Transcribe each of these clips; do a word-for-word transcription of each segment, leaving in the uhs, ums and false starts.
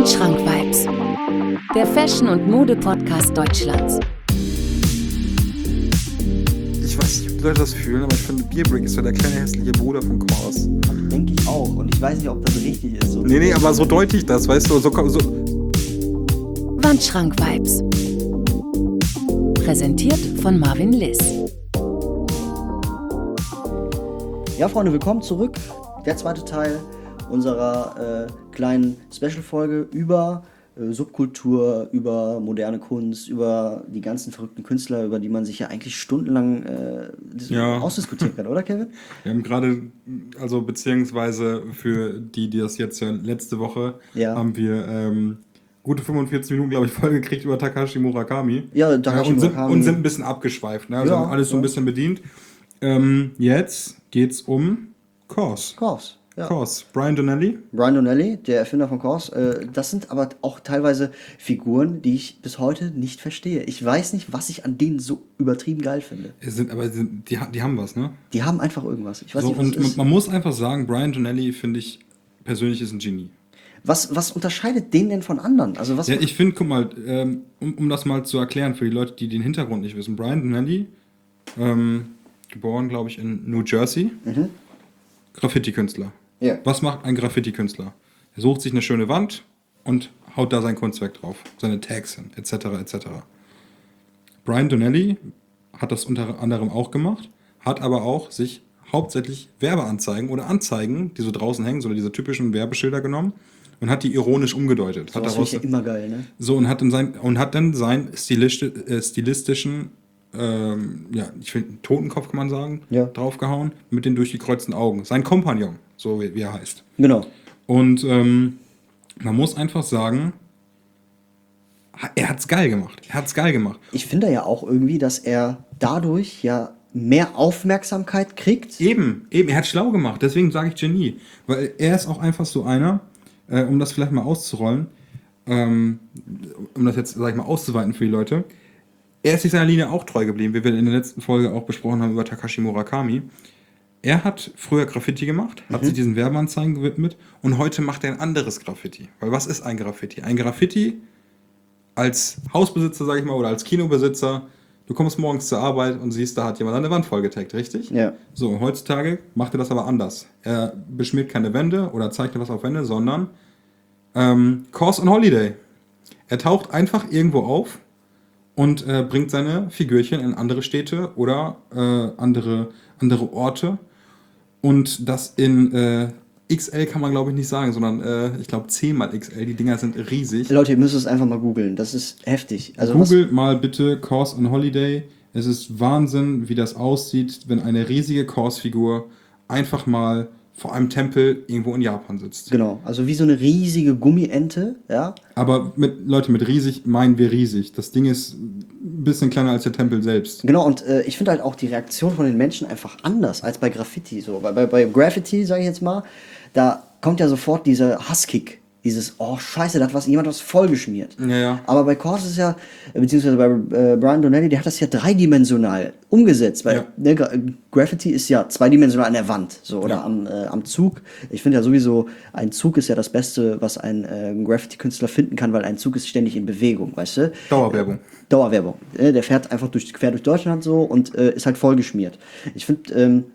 Wandschrank-Vibes, der Fashion- und Mode-Podcast Deutschlands. Ich weiß nicht, ob die Leute das fühlen, aber ich finde, Beerbrick ist ja der kleine hässliche Bruder von Kors. Denke ich auch. Und ich weiß nicht, ob das richtig ist. So Nee, nee, aber so deutlich das, weißt du, so, so. Wandschrank-Vibes. Präsentiert von Marvin Liss. Ja, Freunde, willkommen zurück. Der zweite Teil unserer äh, kleinen Special-Folge über äh, Subkultur, über moderne Kunst, über die ganzen verrückten Künstler, über die man sich ja eigentlich stundenlang äh, Ja. ausdiskutieren kann, oder Kevin? Wir haben gerade, also beziehungsweise für die, die das jetzt hören, letzte Woche Ja. haben wir ähm, gute fünfundvierzig Minuten, glaube ich, vollgekriegt über Takashi Murakami. Ja, Takashi und sind, Murakami. Und sind ein bisschen abgeschweift, ne? Also Ja, haben alles so ein ja. bisschen bedient. Ähm, jetzt geht's um Kors. Kors. Ja. Kors. Brian Donnelly. Brian Donnelly, der Erfinder von Kors, äh, das sind aber auch teilweise Figuren, die ich bis heute nicht verstehe. Ich weiß nicht, was ich an denen so übertrieben geil finde. Es Sind, aber sind, die, die haben was, ne? Die haben einfach irgendwas. Ich weiß So, nicht, was und es ist. man muss einfach sagen, Brian Donnelly, finde ich, persönlich ist ein Genie. Was, was unterscheidet den denn von anderen? Also was Ja, ich finde, guck mal, ähm, um, um das mal zu erklären für die Leute, die den Hintergrund nicht wissen. Brian Donnelly, ähm, geboren, glaube ich, in New Jersey, Mhm. Graffiti-Künstler. Ja. Was macht ein Graffiti-Künstler? Er sucht sich eine schöne Wand und haut da sein Kunstwerk drauf, seine Tags hin, et cetera et cetera. Brian Donnelly hat das unter anderem auch gemacht, hat aber auch sich hauptsächlich Werbeanzeigen oder Anzeigen, die so draußen hängen, so diese typischen Werbeschilder genommen und hat die ironisch umgedeutet. Hat Das finde ich ja immer geil, ne? so und hat dann sein und hat dann seinen stilisti äh, stilistischen, ähm, ja, ich finde Totenkopf kann man sagen, Ja. draufgehauen mit den durchgekreuzten Augen. Sein Kompagnon, so wie, wie er heißt. Genau. Und ähm, man muss einfach sagen, er hat's geil gemacht. Er hat's geil gemacht. Ich finde ja auch irgendwie, dass er dadurch ja mehr Aufmerksamkeit kriegt. Eben, eben, er hat schlau gemacht. Deswegen sage ich Genie, weil er ist auch einfach so einer, äh, um das vielleicht mal auszurollen, ähm, um das jetzt, sag ich mal, auszuweiten für die Leute. Er ist sich seiner Linie auch treu geblieben, wie wir in der letzten Folge auch besprochen haben über Takashi Murakami. Er hat früher Graffiti gemacht, hat sich diesen Werbeanzeigen gewidmet und heute macht er ein anderes Graffiti. Weil was ist ein Graffiti? Ein Graffiti als Hausbesitzer, sag ich mal, oder als Kinobesitzer, du kommst morgens zur Arbeit und siehst, da hat jemand eine Wand vollgetaggt, richtig? Ja. So, heutzutage macht er das aber anders. Er beschmiert keine Wände oder zeichnet was auf Wände, sondern ähm, Kors on Holiday. Er taucht einfach irgendwo auf und äh, bringt seine Figürchen in andere Städte oder äh, andere, andere Orte. Und das in äh, X L kann man, glaube ich, nicht sagen, sondern äh, ich glaube zehn mal X L. Die Dinger sind riesig. Leute, ihr müsst es einfach mal googeln. Das ist heftig. Also Google mal bitte Kors on Holiday. Es ist Wahnsinn, wie das aussieht, wenn eine riesige Kors-Figur einfach mal vor einem Tempel irgendwo in Japan sitzt. was, genau. Also wie so eine riesige Gummiente, ja. Aber mit Leute, mit riesig meinen wir riesig. Das Ding ist ein bisschen kleiner als der Tempel selbst. Genau, und äh, ich finde halt auch die Reaktion von den Menschen einfach anders als bei Graffiti. So. Bei, bei, bei Graffiti, sage ich jetzt mal, da kommt ja sofort dieser Hasskick. Dieses, oh scheiße, da hat was, jemand was vollgeschmiert. Ja, ja. Aber bei Kors ist es ja, äh, beziehungsweise bei äh, Brian Donnelly, der hat das ja dreidimensional umgesetzt. Weil Ja. ne, Gra Graffiti ist ja zweidimensional an der Wand so, oder Ja. am, äh, am Zug. Ich finde ja sowieso, ein Zug ist ja das Beste, was ein äh, Graffiti-Künstler finden kann, weil ein Zug ist ständig in Bewegung, weißt du? Dauerwerbung. Dauerwerbung. Äh, Der fährt einfach durch, quer durch Deutschland so und äh, ist halt vollgeschmiert. Ich finde, ähm,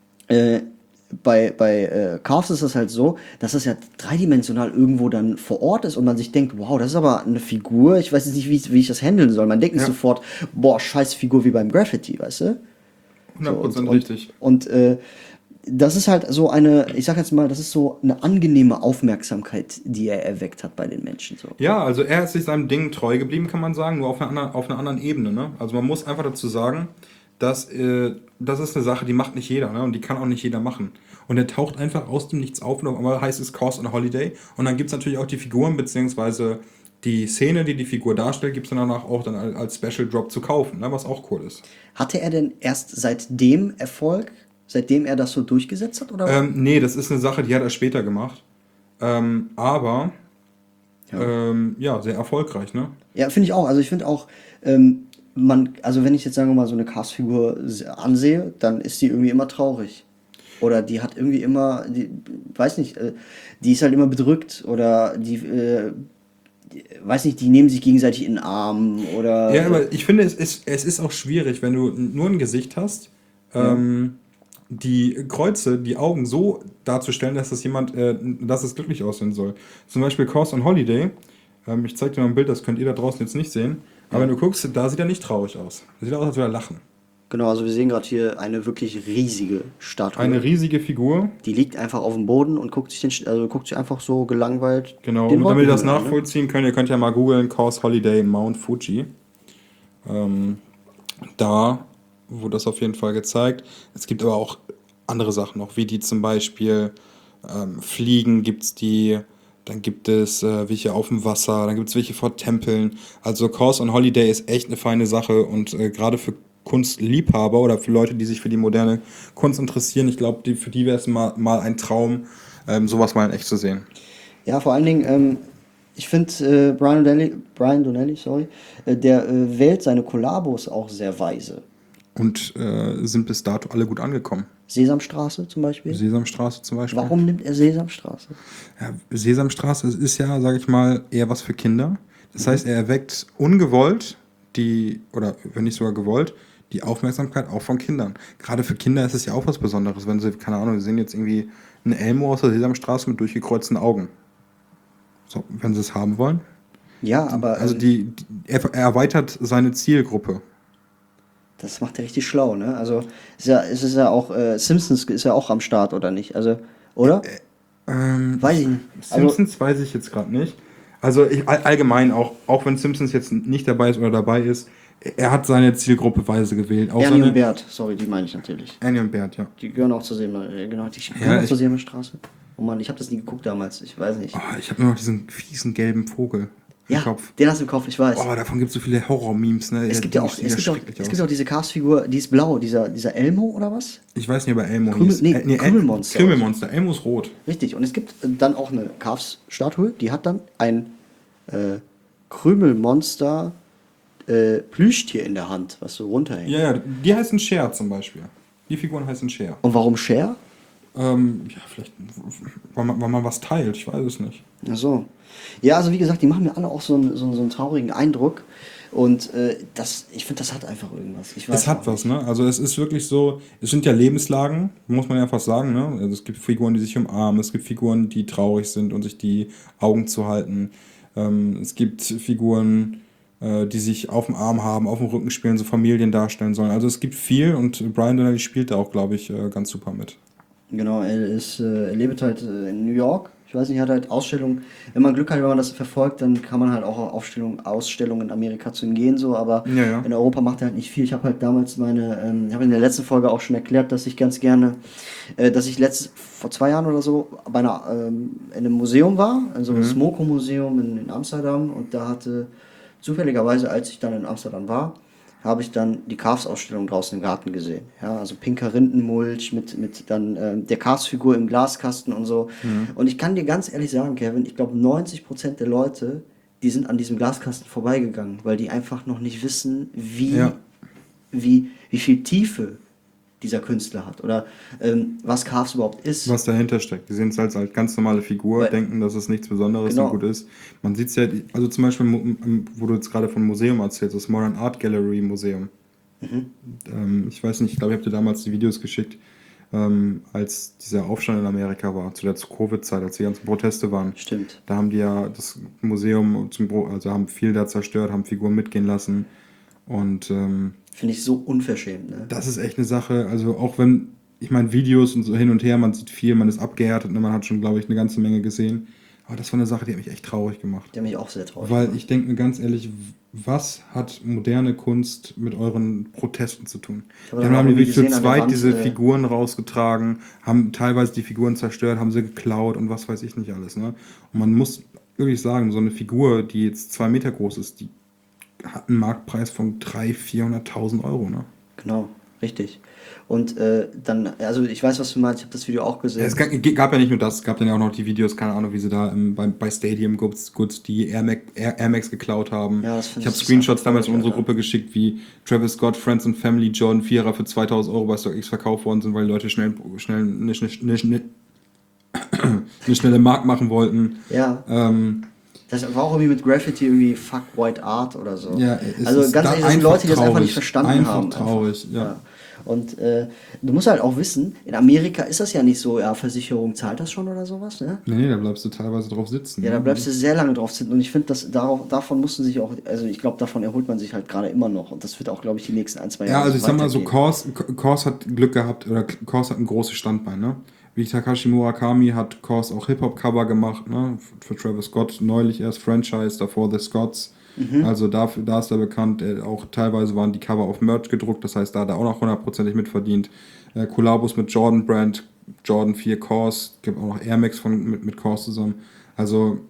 äh, bei, bei äh, Kors ist es halt so, dass es ja dreidimensional irgendwo dann vor Ort ist und man sich denkt, wow, das ist aber eine Figur, ich weiß jetzt nicht, wie, ich- wie ich das handeln soll. Man denkt nicht Ja. sofort, boah, scheiß Figur wie beim Graffiti, weißt du? hundert Prozent und, richtig. Und, und äh, das ist halt so eine, ich sag jetzt mal, das ist so eine angenehme Aufmerksamkeit, die er erweckt hat bei den Menschen. So. Ja, also er ist sich seinem Ding treu geblieben, kann man sagen, nur auf einer anderen, auf einer anderen Ebene. Ne? Also man muss einfach dazu sagen, dass äh, das ist eine Sache, die macht nicht jeder, ne? Und die kann auch nicht jeder machen. Und er taucht einfach aus dem Nichts auf und auf einmal heißt es Kors on Holiday. Und dann gibt es natürlich auch die Figuren, beziehungsweise die Szene, die die Figur darstellt, gibt es dann danach auch dann als Special Drop zu kaufen, ne? Was auch cool ist. Hatte er denn erst seitdem Erfolg, seitdem er das so durchgesetzt hat? Oder? Ähm, nee, das ist eine Sache, die hat er später gemacht. Ähm, aber Ja. ja. Ähm, ja, sehr erfolgreich, ne? Ja, finde ich auch. Also ich finde auch, ähm, man, also wenn ich jetzt sagen wir mal so eine Cast-Figur se- ansehe, dann ist die irgendwie immer traurig. Oder die hat irgendwie immer, die, weiß nicht, äh, die ist halt immer bedrückt oder die äh, weiß nicht, die nehmen sich gegenseitig in den Arm oder. Ja, aber ich finde, es ist, es ist auch schwierig, wenn du nur ein Gesicht hast, ähm, die Kreuze, die Augen so darzustellen, dass das jemand, äh, dass es glücklich aussehen soll. Zum Beispiel Cause on Holiday. Ähm, ich zeig dir mal ein Bild, das könnt ihr da draußen jetzt nicht sehen. Aber wenn du guckst, da sieht er nicht traurig aus. Da sieht er aus, als würde er lachen. Genau, also wir sehen gerade hier eine wirklich riesige Statue. Eine riesige Figur. Die liegt einfach auf dem Boden und guckt sich, den, also guckt sich einfach so gelangweilt. Genau, den und damit ihr das Wolkenhimmel an, ne? nachvollziehen könnt, ihr könnt ja mal googeln, Cause Holiday Mount Fuji. Ähm, da wurde das auf jeden Fall gezeigt. Es gibt aber auch andere Sachen noch, wie die zum Beispiel ähm, Fliegen gibt es die, dann gibt es äh, welche auf dem Wasser, dann gibt es welche vor Tempeln. Also Cause on Holiday ist echt eine feine Sache und äh, gerade für Kunstliebhaber oder für Leute, die sich für die moderne Kunst interessieren, ich glaube, die, für die wäre es mal, mal ein Traum, ähm, sowas mal in echt zu sehen. Ja, vor allen Dingen, ähm, ich finde, äh, Brian Donnelly, Brian Donnelly, sorry, äh, der äh, wählt seine Kollabos auch sehr weise. Und äh, sind bis dato alle gut angekommen. Sesamstraße zum Beispiel. Sesamstraße zum Beispiel. Warum nimmt er Sesamstraße? Ja, Sesamstraße ist ja, sage ich mal, eher was für Kinder. Das heißt, er erweckt ungewollt die, oder wenn nicht sogar gewollt, die Aufmerksamkeit auch von Kindern. Gerade für Kinder ist es ja auch was Besonderes, wenn sie, keine Ahnung, sie sehen jetzt irgendwie einen Elmo aus der Sesamstraße mit durchgekreuzten Augen. So, wenn sie es haben wollen. Ja, aber Also ähm, die, die er, er erweitert seine Zielgruppe. das macht er richtig schlau, ne? Also ist ja, es ist ja auch, äh, Simpsons ist ja auch am Start, oder nicht? Also, oder? Ähm, Weiß ich nicht. Simpsons also, weiß ich jetzt gerade nicht. Also ich, all, allgemein auch, auch wenn Simpsons jetzt nicht dabei ist oder dabei ist, er hat seine Zielgruppe weise gewählt. Auch Ernie seine, und Bert, sorry, die meine ich natürlich. Ernie und Bert, ja. Die gehören auch zur Seemer, äh, genau, die gehören Ja, auch ich- zur Seemerstraße. Oh Mann, ich habe das nie geguckt damals, ich weiß nicht. Oh, ich habe nur noch diesen fiesen gelben Vogel im Ja, Kopf. den hast du im Kopf, ich weiß. Oh, davon gibt es so viele Horror-Memes, ne? Es Ja, gibt ja die auch, sehen es gibt auch, schrecklich es aus. gibt auch diese Cast-Figur, die ist blau, dieser, dieser Elmo oder was? Ich weiß nicht, ob er Elmo Krümel- hieß. nee, Äh, Krümelmonster. Krümelmonster. Elmo ist rot. Richtig, und es gibt äh, dann auch eine Cast-Statue, die hat dann ein äh, Krümelmonster äh, Plüschtier in der Hand, was so runterhängt. Ja, ja, die heißen Cher zum Beispiel. Die Figuren heißen Cher. Und warum Cher? Ähm, ja, vielleicht, weil man, weil man was teilt, ich weiß es nicht. Ach so. Ja, also wie gesagt, die machen mir alle auch so einen, so einen, so einen traurigen Eindruck. Und äh, das, ich finde, das hat einfach irgendwas. Ich weiß Es hat auch was, nicht. ne? Also es ist wirklich so, es sind ja Lebenslagen, muss man ja fast sagen, ne? Also es gibt Figuren, die sich umarmen, es gibt Figuren, die traurig sind und sich die Augen zu halten. Ähm, es gibt Figuren, äh, die sich auf dem Arm haben, auf dem Rücken spielen, so Familien darstellen sollen. Also es gibt viel und Brian Donnelly spielt da auch, glaube ich, äh, ganz super mit. Genau, er, ist, äh, er lebt halt äh, in New York. Ich weiß nicht, er hat halt Ausstellungen. Wenn man Glück hat, wenn man das verfolgt, dann kann man halt auch auf Ausstellungen, Ausstellungen in Amerika zu ihm gehen, so. Aber Ja, ja. in Europa macht er halt nicht viel. Ich habe halt damals meine, ähm, ich habe in der letzten Folge auch schon erklärt, dass ich ganz gerne, äh, dass ich letzt, vor zwei Jahren oder so bei einer, ähm, in einem Museum war, also das Smoko-Museum in, in Amsterdam. Und da hatte zufälligerweise, als ich dann in Amsterdam war, habe ich dann die Cars-Ausstellung draußen im Garten gesehen. Ja, also pinker Rindenmulch mit, mit dann ähm, der Cars-Figur im Glaskasten und so. Und ich kann dir ganz ehrlich sagen, Kevin, ich glaube neunzig Prozent der Leute, die sind an diesem Glaskasten vorbeigegangen, weil die einfach noch nicht wissen, wie, Ja. wie, wie viel Tiefe dieser Künstler hat oder ähm, was Cars überhaupt ist. Was dahinter steckt. Die sehen es als, als ganz normale Figur, Weil- denken, dass es nichts Besonderes Genau. und gut ist. Man sieht es ja, also zum Beispiel, mu- m- wo du jetzt gerade vom Museum erzählst, das Modern Art Gallery Museum. Ähm, ich weiß nicht, ich glaube, ich habe dir damals die Videos geschickt, ähm, als dieser Aufstand in Amerika war, zu der Covid-Zeit, als die ganzen Proteste waren. Stimmt. Da haben die ja das Museum, zum, Bro- also haben viel da zerstört, haben Figuren mitgehen lassen. Und ähm, Finde ich so unverschämt. Ne? das ist echt eine Sache, also auch wenn, ich meine, Videos und so hin und her, man sieht viel, man ist abgehärtet, ne, man hat schon, glaube ich, eine ganze Menge gesehen. Aber das war eine Sache, die hat mich echt traurig gemacht. Der mich auch sehr traurig Weil macht. ich denke mir ganz ehrlich, was hat moderne Kunst mit euren Protesten zu tun? habe Dann dann haben auch die wirklich zu gesehen an der zweit Wand, diese äh, Figuren rausgetragen, haben teilweise die Figuren zerstört, haben sie geklaut und was weiß ich nicht alles. Ne? Und man muss wirklich sagen, so eine Figur, die jetzt zwei Meter groß ist, die hat einen Marktpreis von dreihunderttausend, vierhunderttausend Euro. Ne? Genau, richtig. Und äh, dann, also ich weiß, was du meinst, ich habe das Video auch gesehen. Es gab, gab ja nicht nur das, es gab dann ja auch noch die Videos, keine Ahnung, wie sie da im, bei, bei Stadium Goods, Goods die Air Max, Air, Air Max geklaut haben. Ja, das find ich habe ich- das Screenshots ist damals in traurig, unsere Alter. Gruppe geschickt, wie Travis Scott, Friends and Family, Jordan Vierer für zweitausend Euro bei StockX verkauft worden sind, weil die Leute schnell, schnell eine, eine, eine, eine schnelle Mark machen wollten. Ja. Ähm, Das war auch irgendwie mit Graffiti irgendwie Fuck White Art oder so. Ja, es also ist ganz da ehrlich, das sind einfach Leute, die das einfach traurig. nicht verstanden Einfach haben. traurig, ja. ja. Und äh, du musst halt auch wissen, in Amerika ist das ja nicht so, ja, Versicherung zahlt das schon oder sowas, ne? Nee, nee, da bleibst du teilweise drauf sitzen. Ja, da bleibst du sehr lange drauf sitzen und ich finde, dass darauf, davon mussten sich auch, also ich glaube, davon erholt man sich halt gerade immer noch und das wird auch, glaube ich, die nächsten ein, zwei Jahre Ja, also ich sag mal so, weitergehen. Kors, Kors hat Glück gehabt, oder Kors hat ein großes Standbein, ne? Wie Takashi Murakami hat Kors auch Hip-Hop-Cover gemacht, ne? Für Travis Scott neulich erst Franchise, davor The Scots. Mhm. Also dafür, da ist er bekannt. Er, auch teilweise waren die Cover auf Merch gedruckt, das heißt, da hat er auch noch hundertprozentig mitverdient. Äh, Kollabos mit Jordan Brand, Jordan vier Kors, gibt auch noch Air Max von, mit, mit Kors zusammen. Also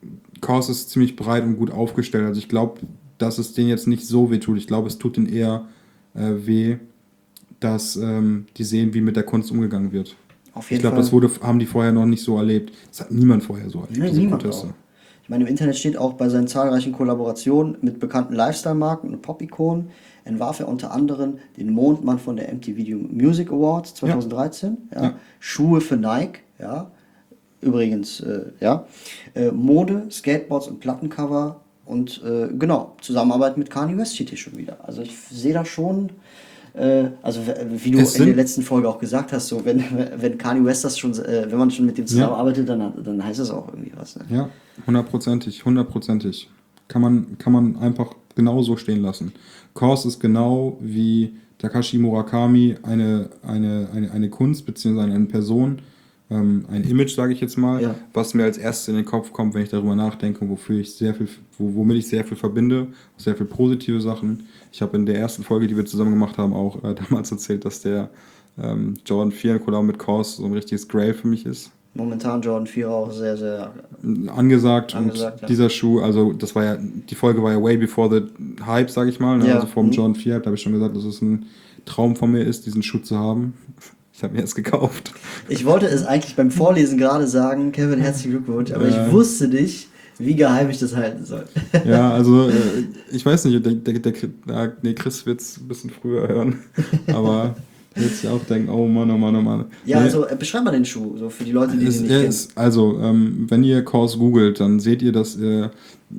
Kors ist ziemlich breit und gut aufgestellt. Also ich glaube, dass es denen jetzt nicht so weh tut. Ich glaube, es tut ihnen eher äh, weh, dass ähm, die sehen, wie mit der Kunst umgegangen wird. Auf jeden Ich glaube, Fall. das wurde, haben die vorher noch nicht so erlebt. Das hat niemand vorher so erlebt. Nee, diese niemand Proteste. auch. Ich meine, im Internet steht auch bei seinen zahlreichen Kollaborationen mit bekannten Lifestyle-Marken und Pop-Ikonen entwarf er unter anderem den Mondmann von der M T V Video Music Awards zwanzig dreizehn, ja. Ja. Schuhe für Nike, ja. Übrigens, äh, ja. Äh, Mode, Skateboards und Plattencover und äh, genau, Zusammenarbeit mit Kanye West steht hier schon wieder. Also ich sehe da schon, äh, also w- wie du Es in der sind- letzten Folge auch gesagt hast, so wenn, wenn Kanye West das schon, äh, wenn man schon mit dem zusammenarbeitet, dann, dann heißt das auch irgendwie was. Ne? Ja, hundertprozentig, hundertprozentig. Kann man, kann man einfach genau so stehen lassen. Kors ist genau wie Takashi Murakami eine, eine, eine, eine Kunst bzw. eine Person, ähm, ein Image, sage ich jetzt mal, Ja. was mir als erstes in den Kopf kommt, wenn ich darüber nachdenke, wofür ich sehr viel, wo, womit ich sehr viel verbinde, sehr viel positive Sachen. Ich habe in der ersten Folge, die wir zusammen gemacht haben, auch äh, damals erzählt, dass der ähm, Jordan vier in Kollabo mit Kors so ein richtiges Grail für mich ist. Momentan Jordan vier auch sehr, sehr Angesagt, Angesagt, und ja. dieser Schuh, also das war ja, die Folge war ja way before the hype, sag ich mal, ne? Ja. Also vor dem Mhm. Jordan vier Hype, da habe ich schon gesagt, dass es ein Traum von mir ist, diesen Schuh zu haben. Ich habe mir jetzt gekauft. Ich wollte es eigentlich beim Vorlesen gerade sagen, Kevin, herzlichen Glückwunsch, aber Ja. ich wusste nicht, wie geheim ich das halten soll. Ja, also äh, ich weiß nicht, der, der, der, der nee, Chris wird es ein bisschen früher hören, aber wird sich auch denken, oh Mann, oh Mann, oh Mann. Ja, Nee, also äh, beschreib mal den Schuh, so für die Leute, die Es, den nicht er kennen. ist, also, ähm, wenn ihr Kors googelt, dann seht ihr, dass äh,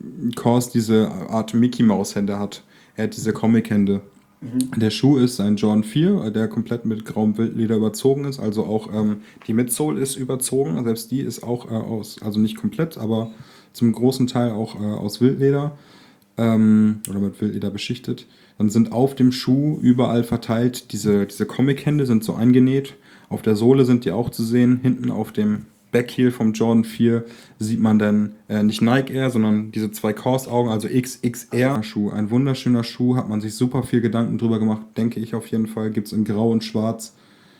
Kors diese Art Mickey-Maus-Hände hat. Er hat diese Comic-Hände. Mhm. Der Schuh ist ein Jordan vier, der komplett mit grauem Wildleder überzogen ist. Also auch ähm, die Midsole ist überzogen. Selbst die ist auch äh, aus, also nicht komplett, aber zum großen Teil auch äh, aus Wildleder. Ähm, oder mit Wildleder beschichtet. Dann sind auf dem Schuh überall verteilt diese, diese Comic-Hände, sind so eingenäht. Auf der Sohle sind die auch zu sehen. Hinten auf dem Backheel vom Jordan vier sieht man dann äh, nicht Nike Air, sondern diese zwei Kors-Augen, also X X R Schuh. Ein wunderschöner Schuh, hat man sich super viel Gedanken drüber gemacht, denke ich auf jeden Fall. Gibt es in Grau und Schwarz.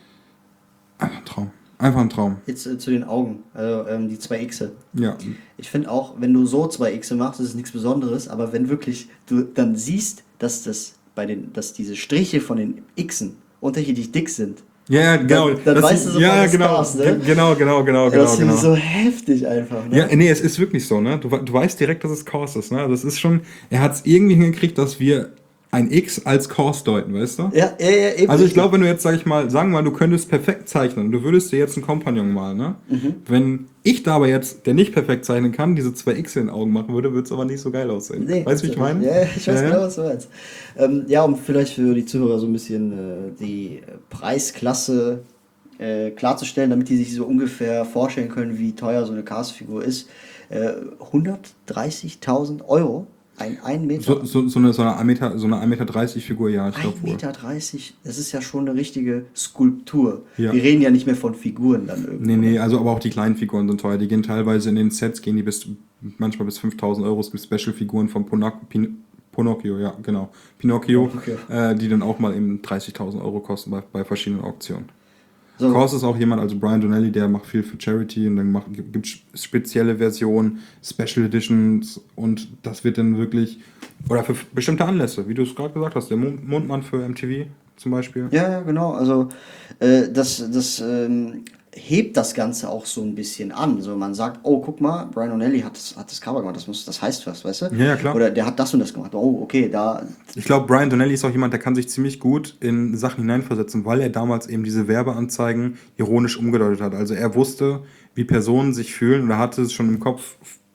Einfach ein Traum. Einfach ein Traum. Jetzt äh, zu den Augen, also ähm, die zwei Xe. Ja. Ich finde auch, wenn du so zwei Xe machst, ist es nichts Besonderes, aber wenn wirklich du dann siehst, dass das bei den, dass diese Striche von den Xen unterschiedlich dick sind, Ja, ja, genau. Dann- dann Das weißt ist- du sofort, ja, das genau, war's, ne? Ge- genau, genau, genau, genau, das finde genau. ich so heftig einfach. Ne? Ja, nee, es ist wirklich so, ne? Du, we- du weißt direkt, dass es Kors ist, ne? Das ist schon, er hat es irgendwie hingekriegt, dass wir ein X als Kors deuten, weißt du? ja, ja, ja, eben. Also ich glaube, wenn du jetzt, sag ich mal, sagen wir mal, du könntest perfekt zeichnen, du würdest dir jetzt einen Kompagnon malen, ne? Mhm. Wenn ich da aber jetzt, der nicht perfekt zeichnen kann, diese zwei X in den Augen machen würde, würde es aber nicht so geil aussehen. Nee, weißt du, wie ich meine? Ja, ich weiß Ja, genau, ja. was du meinst. Ähm, ja, um vielleicht für die Zuhörer so ein bisschen äh, die Preisklasse äh, klarzustellen, damit die sich so ungefähr vorstellen können, wie teuer so eine Cast-Figur ist. Äh, hundertdreißigtausend Euro, ein ein Meter. So, so, so eine, so eine ein Meter, so eine ein Meter dreißig Figur, ja, ich glaube ein wohl. Meter dreißig, das ist ja schon eine richtige Skulptur. Ja. Wir reden ja nicht mehr von Figuren dann irgendwie. Nee, nee, also aber auch die kleinen Figuren sind teuer. Die gehen teilweise in den Sets, gehen die bis manchmal bis fünftausend Euro. Es gibt Special-Figuren von Ponac Pin Pinocchio, ja, genau. Pinocchio, Okay. äh, die dann auch mal eben dreißigtausend Euro kosten bei, bei verschiedenen Auktionen. So. Kors ist auch jemand, also Brian Donnelly, der macht viel für Charity und dann macht, gibt es spezielle Versionen, Special Editions und das wird dann wirklich, oder für bestimmte Anlässe, wie du es gerade gesagt hast, der Mond- Mondmann für M T V zum Beispiel. Ja, ja, genau. Also äh, das, das ähm, hebt das Ganze auch so ein bisschen an. So, man sagt, oh, guck mal, Brian O'Neill hat das, hat das Cover gemacht, das, muss, das heißt was, weißt du? Ja, ja, klar. Oder der hat das und das gemacht. Oh, okay, da. Ich glaube, Brian Donnelly ist auch jemand, der kann sich ziemlich gut in Sachen hineinversetzen, weil er damals eben diese Werbeanzeigen ironisch umgedeutet hat. Also er wusste, wie Personen sich fühlen und er hatte es schon im Kopf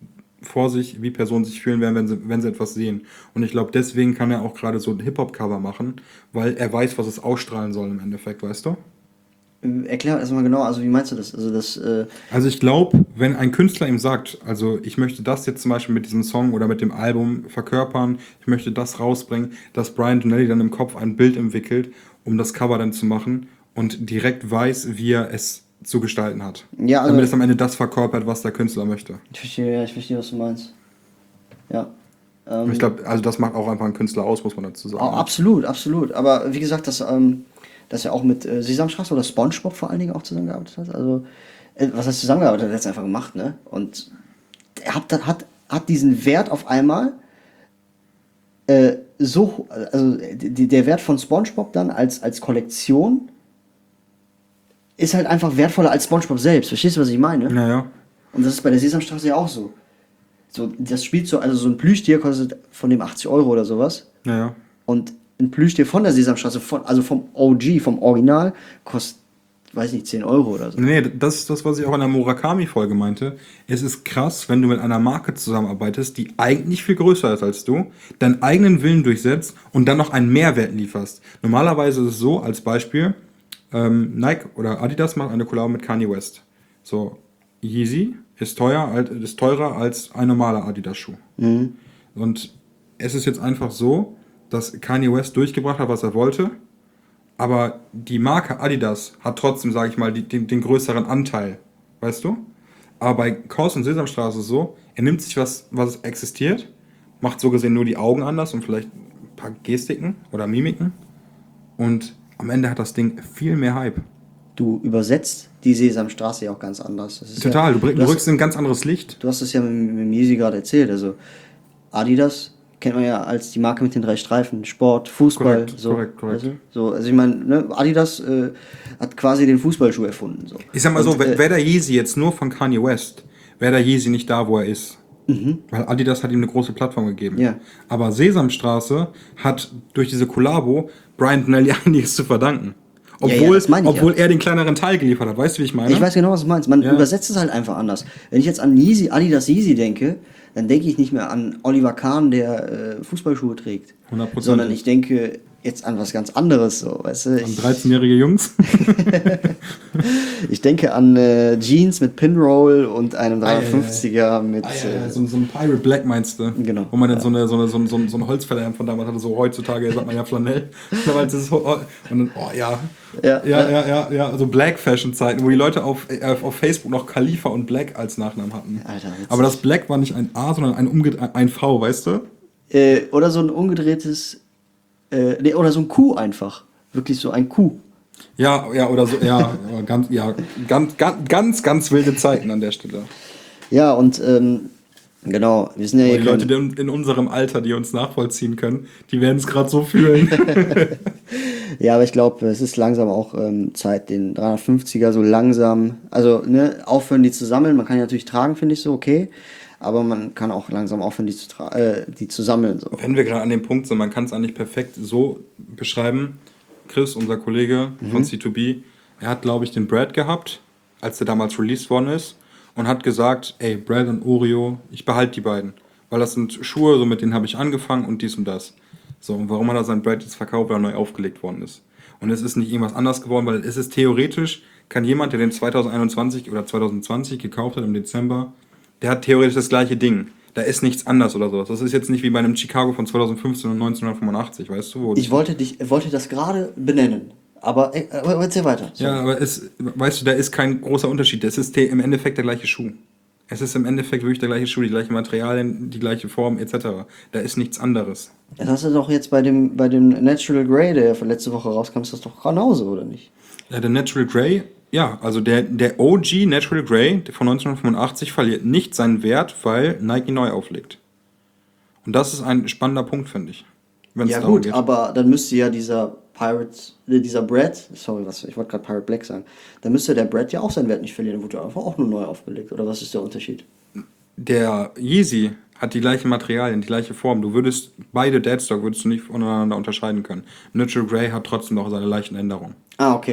vor sich, wie Personen sich fühlen werden, wenn sie, wenn sie etwas sehen. Und ich glaube, deswegen kann er auch gerade so ein Hip-Hop-Cover machen, weil er weiß, was es ausstrahlen soll im Endeffekt, weißt du? Erklär erstmal genau, also wie meinst du das? Also das, äh Also ich glaube, wenn ein Künstler ihm sagt, also ich möchte das jetzt zum Beispiel mit diesem Song oder mit dem Album verkörpern, ich möchte das rausbringen, dass Brian Donnelly dann im Kopf ein Bild entwickelt, um das Cover dann zu machen und direkt weiß, wie er es zu gestalten hat. Ja, also- damit es am Ende das verkörpert, was der Künstler möchte. Ich verstehe, ja, ich verstehe, was du meinst. Ja. Und ich glaube, also das macht auch einfach einen Künstler aus, muss man dazu sagen. Oh, absolut, absolut. Aber wie gesagt, dass, ähm, dass er auch mit äh, Sesamstraße oder SpongeBob vor allen Dingen auch zusammengearbeitet hat. Also, äh, was heißt zusammengearbeitet? Er hat es einfach gemacht, ne? Und er hat, hat, hat diesen Wert auf einmal äh, so, also die, der Wert von SpongeBob dann als, als Kollektion ist halt einfach wertvoller als SpongeBob selbst. Verstehst du, was ich meine? Naja. Und das ist bei der Sesamstraße ja auch so. So, das spielt so, also so ein Plüschtier kostet von dem achtzig Euro oder sowas. Naja. Und ein Plüschtier von der Sesamstraße, von, also vom O G, vom Original, kostet, weiß nicht, zehn Euro oder so. Nee, das ist das, was ich auch in der Murakami-Folge meinte. Es ist krass, wenn du mit einer Marke zusammenarbeitest, die eigentlich viel größer ist als du, deinen eigenen Willen durchsetzt und dann noch einen Mehrwert lieferst. Normalerweise ist es so, als Beispiel, ähm, Nike oder Adidas macht eine Kollabo mit Kanye West. So, Yeezy ist, teuer, ist teurer als ein normaler Adidas-Schuh. Mhm. Und es ist jetzt einfach so, dass Kanye West durchgebracht hat, was er wollte, aber die Marke Adidas hat trotzdem, sage ich mal, die, den, den größeren Anteil, weißt du? Aber bei Chaos und Sesamstraße ist es so, er nimmt sich was, was existiert, macht so gesehen nur die Augen anders und vielleicht ein paar Gestiken oder Mimiken und am Ende hat das Ding viel mehr Hype. Du übersetzt die Sesamstraße ja auch ganz anders. Das ist Total, ja, du, bring, du, du hast, rückst in ein ganz anderes Licht. du hast es ja mit, mit dem Yeezy gerade erzählt. Also Adidas kennt man ja als die Marke mit den drei Streifen. Sport, Fußball. Korrekt, so, korrekt, korrekt. weißt du? So, also ich meine, ne, Adidas äh, hat quasi den Fußballschuh erfunden. So. Ich sag mal Und, so, äh, wäre der Yeezy jetzt nur von Kanye West, wäre der Yeezy nicht da, wo er ist. Mhm. Weil Adidas hat ihm eine große Plattform gegeben. Ja. Aber Sesamstraße hat durch diese Kollabo Brian Donnelly einiges zu verdanken. Ja, ja, Obwohl, das meine ich obwohl ja. er den kleineren Teil geliefert hat. Weißt du, wie ich meine? Ich weiß genau, was du meinst. Man Ja. übersetzt es halt einfach anders. Wenn ich jetzt an Yeezy, Adidas Yeezy denke, dann denke ich nicht mehr an Oliver Kahn, der äh, Fußballschuhe trägt. hundert Prozent. Sondern ich denke jetzt an was ganz anderes. So, weißt du? An Ich, dreizehnjährige Jungs. ich denke an äh, Jeans mit Pinroll und einem Ah, ja, ja, dreihundertfünfziger mit... Ah, ja, ja, äh, so, so ein Pirate Black meinst du? Genau. Wo man dann so, eine, so, eine, so, ein, so, ein, so ein Holzfällerhemd von damals hatte, so heutzutage sagt man ja Flanell. Damals ist es, oh, und dann, oh ja. Ja, Ja, ja. ja, ja, ja, also Black Fashion Zeiten, wo die Leute auf, äh, auf Facebook noch Khalifa und Black als Nachnamen hatten. Alter, witzig. Aber das Black war nicht ein A, sondern ein, umged- ein V, weißt du? Äh, oder so ein umgedrehtes... Äh, nee, oder so ein Q einfach. Wirklich so ein Q. Ja, ja, oder so, ja, ja, ganz, ja, ganz, ganz, ganz, ganz wilde Zeiten an der Stelle. Ja, und ähm, genau, wir sind ja Die hier Leute kein- die in unserem Alter, die uns nachvollziehen können, die werden es gerade so fühlen. Ja, aber ich glaube, es ist langsam auch ähm, Zeit, den dreihundertfünfziger so langsam, also ne, aufhören, die zu sammeln. Man kann die natürlich tragen, finde ich so, okay. Aber man kann auch langsam aufhören, die zu, tra- äh, die zu sammeln. So. Wenn wir gerade an dem Punkt sind, man kann es eigentlich perfekt so beschreiben. Chris, unser Kollege von C zwei B, er hat, glaube ich, den Brad gehabt, als der damals released worden ist, und hat gesagt, ey, Brad und Oreo, ich behalte die beiden. Weil das sind Schuhe, so mit denen habe ich angefangen und dies und das. So, und warum hat er sein Brad jetzt verkauft, weil er neu aufgelegt worden ist. Und es ist nicht irgendwas anders geworden, weil es ist theoretisch, kann jemand, der den zwanzig einundzwanzig oder zwanzig zwanzig gekauft hat im Dezember, der hat theoretisch das gleiche Ding. Da ist nichts anders oder sowas. Das ist jetzt nicht wie bei einem Chicago von zwanzig fünfzehn und neunzehnhundertfünfundachtzig, weißt du? Wo Ich wollte dich, wollte das gerade benennen. Aber, äh, aber erzähl weiter. So. Ja, aber es, weißt du, da ist kein großer Unterschied. Es ist der, im Endeffekt der gleiche Schuh. Es ist im Endeffekt wirklich der gleiche Schuh, die gleichen Materialien, die gleiche Form et cetera. Da ist nichts anderes. Das hast du doch jetzt bei dem, bei dem Natural Grey, der von letzte Woche rauskam, ist das doch genauso, oder nicht? Ja, der Natural Grey, ja, also der, der O G Natural Grey von neunzehnhundertfünfundachtzig verliert nicht seinen Wert, weil Nike neu auflegt. Und das ist ein spannender Punkt, finde ich. Wenn's Ja darum gut, geht. aber dann müsste ja dieser Pirate, äh, dieser Brad, sorry, was, ich wollte gerade Pirate Black sagen, dann müsste der Brad ja auch seinen Wert nicht verlieren, dann wurde er einfach auch nur neu aufgelegt, oder was ist der Unterschied? Der Yeezy hat die gleichen Materialien, die gleiche Form. Du würdest, beide Deadstock würdest du nicht voneinander unterscheiden können. Natural Grey hat trotzdem noch seine leichten Änderungen. Ah, okay.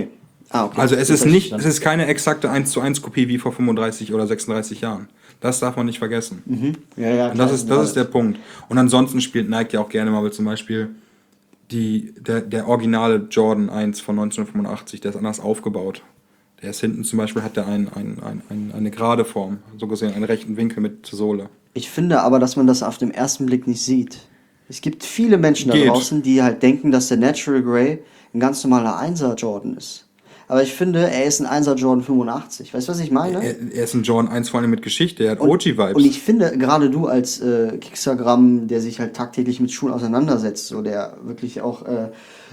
Ah, okay. Also es Das ist hab ich nicht, es verstanden. ist keine exakte eins zu eins Kopie wie vor fünfunddreißig oder sechsunddreißig Jahren. Das darf man nicht vergessen. Mhm. Ja, ja, Und klar, das ist, das alles. ist der Punkt. Und ansonsten spielt Nike ja auch gerne mal zum Beispiel die, der, der originale Jordan eins von neunzehnhundertfünfundachtzig, der ist anders aufgebaut. Der ist hinten zum Beispiel, hat der ein, ein, ein, ein, eine gerade Form, so gesehen einen rechten Winkel mit Sohle. Ich finde aber, dass man das auf den ersten Blick nicht sieht. Es gibt viele Menschen da Geht. draußen, die halt denken, dass der Natural Grey ein ganz normaler Einser Jordan ist. Aber ich finde, er ist ein Einser Jordan fünfundachtzig. Weißt du, was ich meine? Er, er ist ein Jordan eins vor allem mit Geschichte, er hat Und, O G-Vibes. und ich finde, gerade du als äh, Kickstagram, der sich halt tagtäglich mit Schuhen auseinandersetzt, so der wirklich auch äh,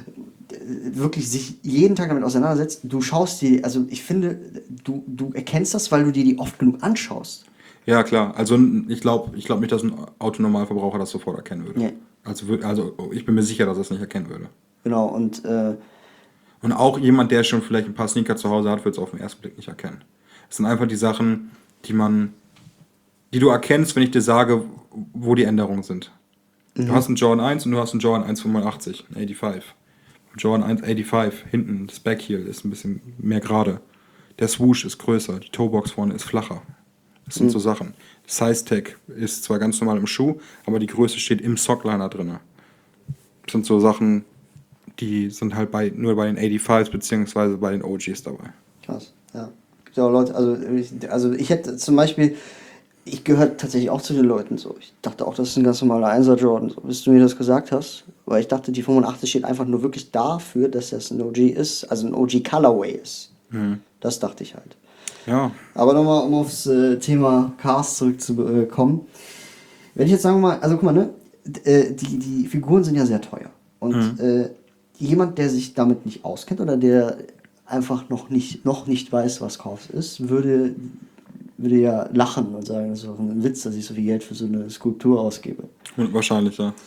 wirklich sich jeden Tag damit auseinandersetzt, du schaust dir, also ich finde, du, du erkennst das, weil du dir die oft genug anschaust. Ja, klar. Also ich glaube ich glaub nicht, dass ein Autonormalverbraucher das sofort erkennen würde. Nee. Also, wür- also ich bin mir sicher, dass er es nicht erkennen würde. Genau, und äh, Und auch jemand, der schon vielleicht ein paar Sneaker zu Hause hat, wird es auf den ersten Blick nicht erkennen. Es sind einfach die Sachen, die man, die du erkennst, wenn ich dir sage, wo die Änderungen sind. Du hast einen Jordan eins und du hast einen Jordan eins fünfundachtzig, ein fünfundachtzig. Jordan eins fünfundachtzig, hinten, das Backheel ist ein bisschen mehr gerade. Der Swoosh ist größer, die Toebox vorne ist flacher. Das sind so Sachen. Das Size-Tag ist zwar ganz normal im Schuh, aber die Größe steht im Sockliner drin. Das sind so Sachen, die sind halt bei, nur bei den eighty-fives beziehungsweise bei den O Gs dabei. krass, ja. Gibt ja auch Leute, also ich, also ich hätte zum Beispiel, ich gehöre tatsächlich auch zu den Leuten so. Ich dachte auch, das ist ein ganz normaler Einser Jordan, so, bis du mir das gesagt hast. Weil ich dachte, die fünfundachtzig steht einfach nur wirklich dafür, dass das ein O G ist, also ein O G Colorway ist. Das dachte ich halt. Ja, Aber nochmal, um aufs äh, Thema Cars zurückzukommen. Wenn ich jetzt sagen wir mal, also guck mal, ne, d- äh, die, die Figuren sind ja sehr teuer. Und äh, jemand, der sich damit nicht auskennt oder der einfach noch nicht, noch nicht weiß, was Cars ist, würde, würde ja lachen und sagen, das ist doch ein Witz, dass ich so viel Geld für so eine Skulptur ausgebe. wahrscheinlich, ja.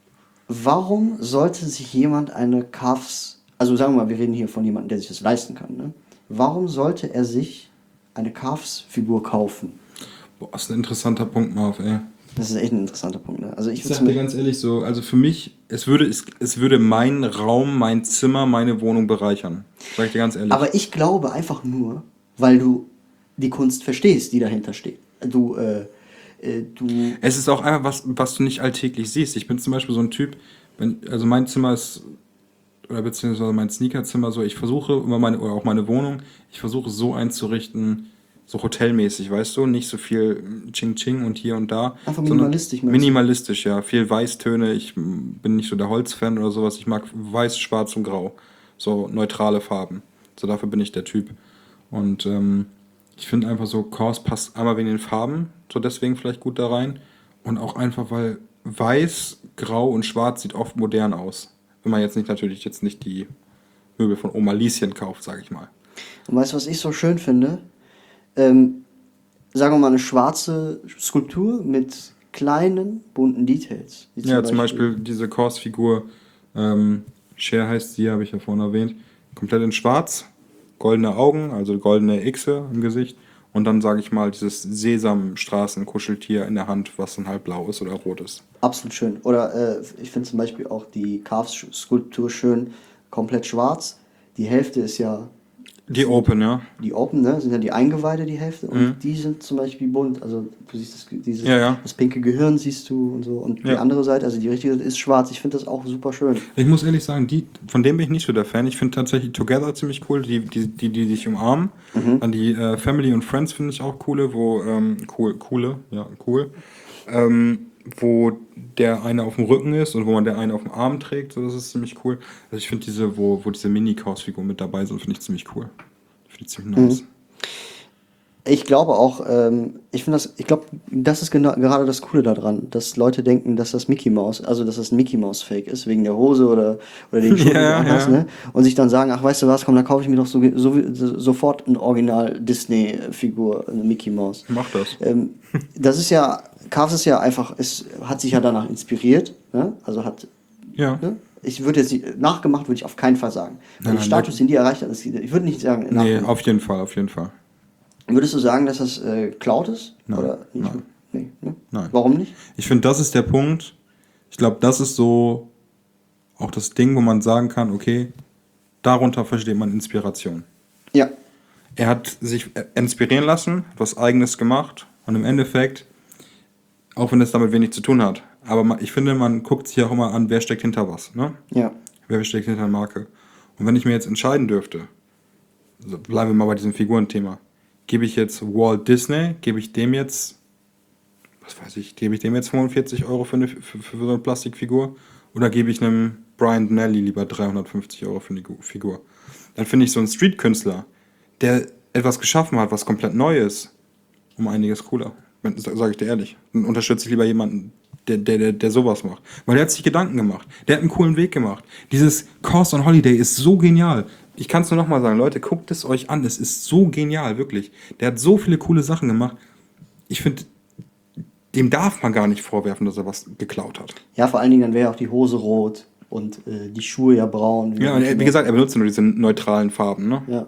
Warum sollte sich jemand eine Cars, also sagen wir mal, wir reden hier von jemandem, der sich das leisten kann, ne? Warum sollte er sich eine Cars-Figur kaufen? Boah, ist ein interessanter Punkt, Marv, ey. Das ist echt ein interessanter Punkt, ne? Also ich Ich würde sag dir ganz ehrlich so, also für mich, es würde, es, es würde meinen Raum, mein Zimmer, meine Wohnung bereichern. Sag ich dir ganz ehrlich. aber ich glaube einfach nur, weil du die Kunst verstehst, die dahinter steht. Du, äh, äh, du, Es ist auch einfach was, was du nicht alltäglich siehst. Ich bin zum Beispiel so ein Typ, wenn, also mein Zimmer ist, oder beziehungsweise mein Sneakerzimmer so, ich versuche immer meine, oder auch meine Wohnung, ich versuche so einzurichten, so hotelmäßig, weißt du, nicht so viel Ching-Ching und hier und da. Einfach sondern minimalistisch, meinst du? Minimalistisch, ja. Viel Weißtöne, ich m, bin nicht so der Holzfan oder sowas, ich mag Weiß, Schwarz und Grau. So neutrale Farben. So dafür bin ich der Typ. Und ähm, ich finde einfach so, Kors passt einmal wegen den Farben, so deswegen vielleicht gut da rein. Und auch einfach, weil Weiß, Grau und Schwarz sieht oft modern aus. Wenn man jetzt nicht natürlich jetzt nicht die Möbel von Oma Lieschen kauft, sage ich mal. und weißt du, was ich so schön finde? Ähm, sagen wir mal eine schwarze Skulptur mit kleinen, bunten Details. Wie Ja, zum Beispiel diese Kors-Figur, ähm, Cher heißt sie, habe ich ja vorhin erwähnt, komplett in schwarz, goldene Augen, also goldene Xe im Gesicht und dann, sage ich mal, dieses Sesamstraßen-Kuscheltier in der Hand, was dann halt blau ist oder rot ist. Absolut schön. Oder äh, ich finde zum Beispiel auch die Calves-Skulptur schön, komplett schwarz. Die Hälfte ist ja Die Open, ja. die Open, ne, sind ja die Eingeweide, die Hälfte. Und die sind zum Beispiel bunt. Also du siehst das, dieses, Ja, ja. das pinke Gehirn siehst du und so. Und die Ja. andere Seite, also die richtige Seite ist schwarz. Ich finde das auch super schön. Ich muss ehrlich sagen, die, von dem bin ich nicht so der Fan. Ich finde tatsächlich Together ziemlich cool, die, die, die, die sich umarmen. Dann die äh, Family und Friends finde ich auch coole, wo, ähm, cool, coole, ja, cool. Ähm, wo der eine auf dem Rücken ist und wo man der eine auf dem Arm trägt, so, das ist ziemlich cool. Also ich finde diese, wo, wo diese Mini-Chaos-Figuren mit dabei sind, finde ich ziemlich cool. Finde ich ziemlich nice. Ich glaube auch, ähm, ich finde das, ich glaube, das ist genau, gerade das Coole daran, dass Leute denken, dass das Mickey Mouse, also dass das ein Mickey Mouse Fake ist, wegen der Hose oder, oder den Schuhen, die Ja, du anhast, ja. ne? Und sich dann sagen, ach, weißt du was, komm, da kaufe ich mir doch so, so, sofort eine Original Disney-Figur, eine Mickey Mouse. Mach das. Ähm, das ist ja, Cars ist ja einfach, es hat sich ja danach inspiriert, ne? Also hat, Ja. ne? Ich würde jetzt nicht, nachgemacht würde ich auf keinen Fall sagen. Weil Nein, den nein, Status, nein. den die erreicht hat, ist, ich würde nicht sagen, Nee, nachgemacht. auf jeden Fall, auf jeden Fall. Würdest du sagen, dass das äh, Cloud ist? Nein, Oder nicht? nein. Nee, ne? Nein. Warum nicht? Ich finde, das ist der Punkt. Ich glaube, das ist so auch das Ding, wo man sagen kann, okay, darunter versteht man Inspiration. er hat sich inspirieren lassen, was Eigenes gemacht und im Endeffekt, auch wenn es damit wenig zu tun hat, aber ich finde, man guckt sich auch immer an, wer steckt hinter was, ne? Ja. Wer steckt hinter einer Marke. Und wenn ich mir jetzt entscheiden dürfte, also bleiben wir mal bei diesem Figurenthema, gebe ich jetzt Walt Disney, gebe ich dem jetzt, was weiß ich, gebe ich dem jetzt fünfundvierzig Euro für, eine, für, für so eine Plastikfigur oder gebe ich einem Brian Donnelly lieber dreihundertfünfzig Euro für eine Figur? Dann finde ich so einen Street-Künstler, der etwas geschaffen hat, was komplett neu ist, um einiges cooler. Sage ich dir ehrlich. Dann unterstütze ich lieber jemanden, der, der, der, der sowas macht. Weil der hat sich Gedanken gemacht. Der hat einen coolen Weg gemacht. Dieses Course on Holiday ist so genial. Ich kann es nur nochmal sagen, Leute, guckt es euch an. Es ist so genial, wirklich. Der hat so viele coole Sachen gemacht. Ich finde, dem darf man gar nicht vorwerfen, dass er was geklaut hat. Ja, vor allen Dingen, dann wäre auch die Hose rot und äh, die Schuhe ja braun. Ja, und er, wie gesagt, er benutzt nur diese neutralen Farben, ne? Ja.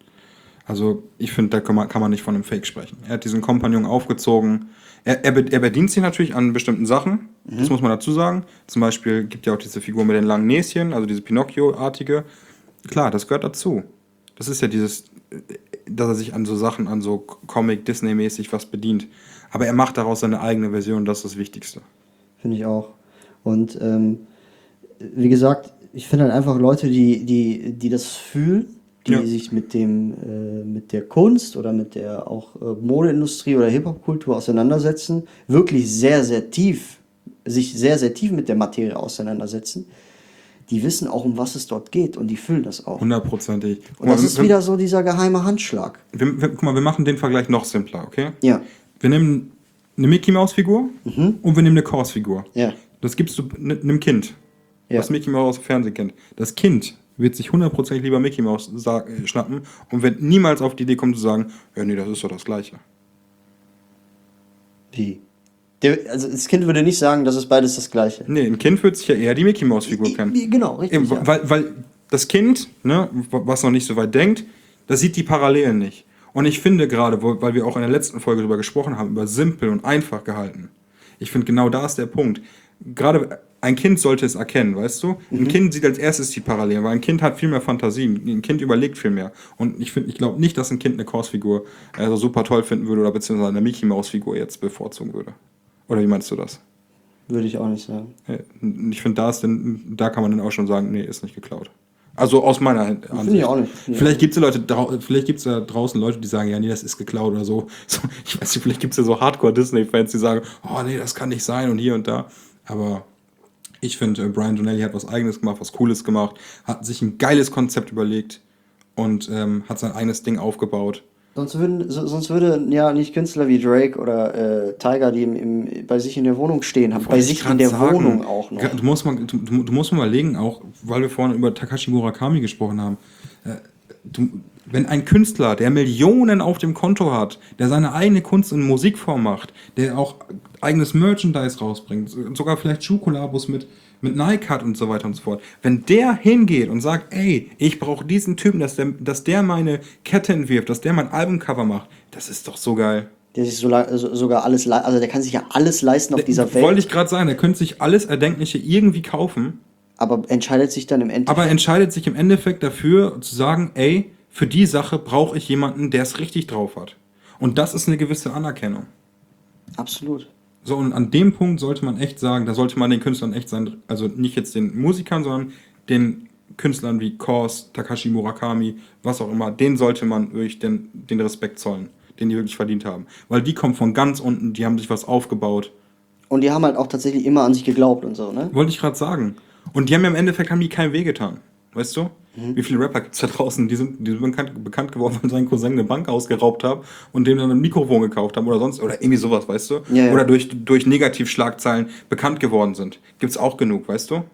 Also ich finde, da kann man, kann man nicht von einem Fake sprechen. Er hat diesen Kompagnon aufgezogen. Er, er, er bedient sich natürlich an bestimmten Sachen, mhm. Das muss man dazu sagen. Zum Beispiel gibt ja auch diese Figur mit den langen Näschen, also diese Pinocchio-artige. Klar, das gehört dazu. Das ist ja dieses, dass er sich an so Sachen, an so Comic-Disney-mäßig was bedient. Aber er macht daraus seine eigene Version, das ist das Wichtigste. Finde ich auch. Und ähm, wie gesagt, ich finde halt einfach Leute, die, die, die das fühlen, die ja. sich mit dem äh, mit der Kunst oder mit der auch äh, Modeindustrie oder Hip-Hop-Kultur auseinandersetzen, wirklich sehr, sehr tief, sich sehr, sehr tief mit der Materie auseinandersetzen, die wissen auch, um was es dort geht und die fühlen das auch. Hundertprozentig. Und das ist wieder so dieser geheime Handschlag. Wir, wir, guck mal, wir machen den Vergleich noch simpler, okay? Ja. Wir nehmen eine Mickey-Maus-Figur mhm. und wir nehmen eine Kors-Figur. Ja. Das gibst du einem Kind, ja. was Mickey Maus aus dem Fernsehen kennt. Das Kind wird sich hundertprozentig lieber Mickey Maus schnappen und wird niemals auf die Idee kommen zu sagen, ja nee, das ist doch das Gleiche. Wie? Der, also das Kind würde nicht sagen, das ist beides das Gleiche. Nee, ein Kind wird sich ja eher die Mickey Maus Figur kennen. Genau, richtig. Eben, ja. weil, weil das Kind, ne, was noch nicht so weit denkt, das sieht die Parallelen nicht. Und ich finde gerade, weil wir auch in der letzten Folge darüber gesprochen haben, über simpel und einfach gehalten. Ich finde, genau da ist der Punkt. Gerade ein Kind sollte es erkennen, weißt du? Ein mhm. Kind sieht als erstes die Parallelen, weil ein Kind hat viel mehr Fantasie, ein Kind überlegt viel mehr. Und ich finde, ich glaube nicht, dass ein Kind eine Kors-Figur also super toll finden würde oder beziehungsweise eine Mickey-Maus-Figur jetzt bevorzugen würde. Oder wie meinst du das? Würde ich auch nicht sagen. Ich finde, da, da kann man dann auch schon sagen, nee, ist nicht geklaut. Also aus meiner Ansicht. Finde ich auch nicht. Ja. Vielleicht gibt es Leute, vielleicht gibt es da draußen Leute, die sagen, ja, nee, das ist geklaut oder so. so ich weiß nicht, vielleicht gibt es ja so Hardcore-Disney-Fans, die sagen, oh nee, das kann nicht sein und hier und da. Aber ich finde, Brian Donnelly hat was Eigenes gemacht, was Cooles gemacht, hat sich ein geiles Konzept überlegt und ähm, hat sein eigenes Ding aufgebaut. Sonst würden, so, sonst würde ja nicht Künstler wie Drake oder äh, Tiger, die im, im, bei sich in der Wohnung stehen haben, bei sich in der sagen, Wohnung auch noch. Du musst, mal, du, du musst mal überlegen, auch weil wir vorhin über Takashi Murakami gesprochen haben, äh, du, wenn ein Künstler, der Millionen auf dem Konto hat, der seine eigene Kunst in Musikform macht, der auch eigenes Merchandise rausbringt, sogar vielleicht Schuhkollabos mit, mit Nike hat und so weiter und so fort. Wenn der hingeht und sagt, ey, ich brauche diesen Typen, dass der, dass der meine Kette entwirft, dass der mein Albumcover macht, das ist doch so geil. Der sich so, so, sogar alles, also der kann sich ja alles leisten auf der, dieser Welt. Wollte ich gerade sagen, der könnte sich alles Erdenkliche irgendwie kaufen. Aber entscheidet sich dann im Endeffekt... Aber entscheidet sich im Endeffekt dafür, zu sagen, ey, für die Sache brauche ich jemanden, der es richtig drauf hat. Und das ist eine gewisse Anerkennung. Absolut. So, und an dem Punkt sollte man echt sagen, da sollte man den Künstlern echt sein, also nicht jetzt den Musikern, sondern den Künstlern wie Kors, Takashi Murakami, was auch immer, denen sollte man wirklich den, den Respekt zollen, den die wirklich verdient haben. Weil die kommen von ganz unten, die haben sich was aufgebaut. Und die haben halt auch tatsächlich immer an sich geglaubt und so, ne? Wollte ich gerade sagen. Und die haben ja im Endeffekt haben die keinem wehgetan. Weißt du? Mhm. Wie viele Rapper gibt es da draußen, die sind, die sind bekannt, bekannt geworden, weil sein Cousin eine Bank ausgeraubt hat und dem dann ein Mikrofon gekauft haben oder sonst, oder irgendwie sowas, weißt du? Ja, ja. Oder durch, durch Negativschlagzeilen bekannt geworden sind. Gibt's auch genug, weißt du?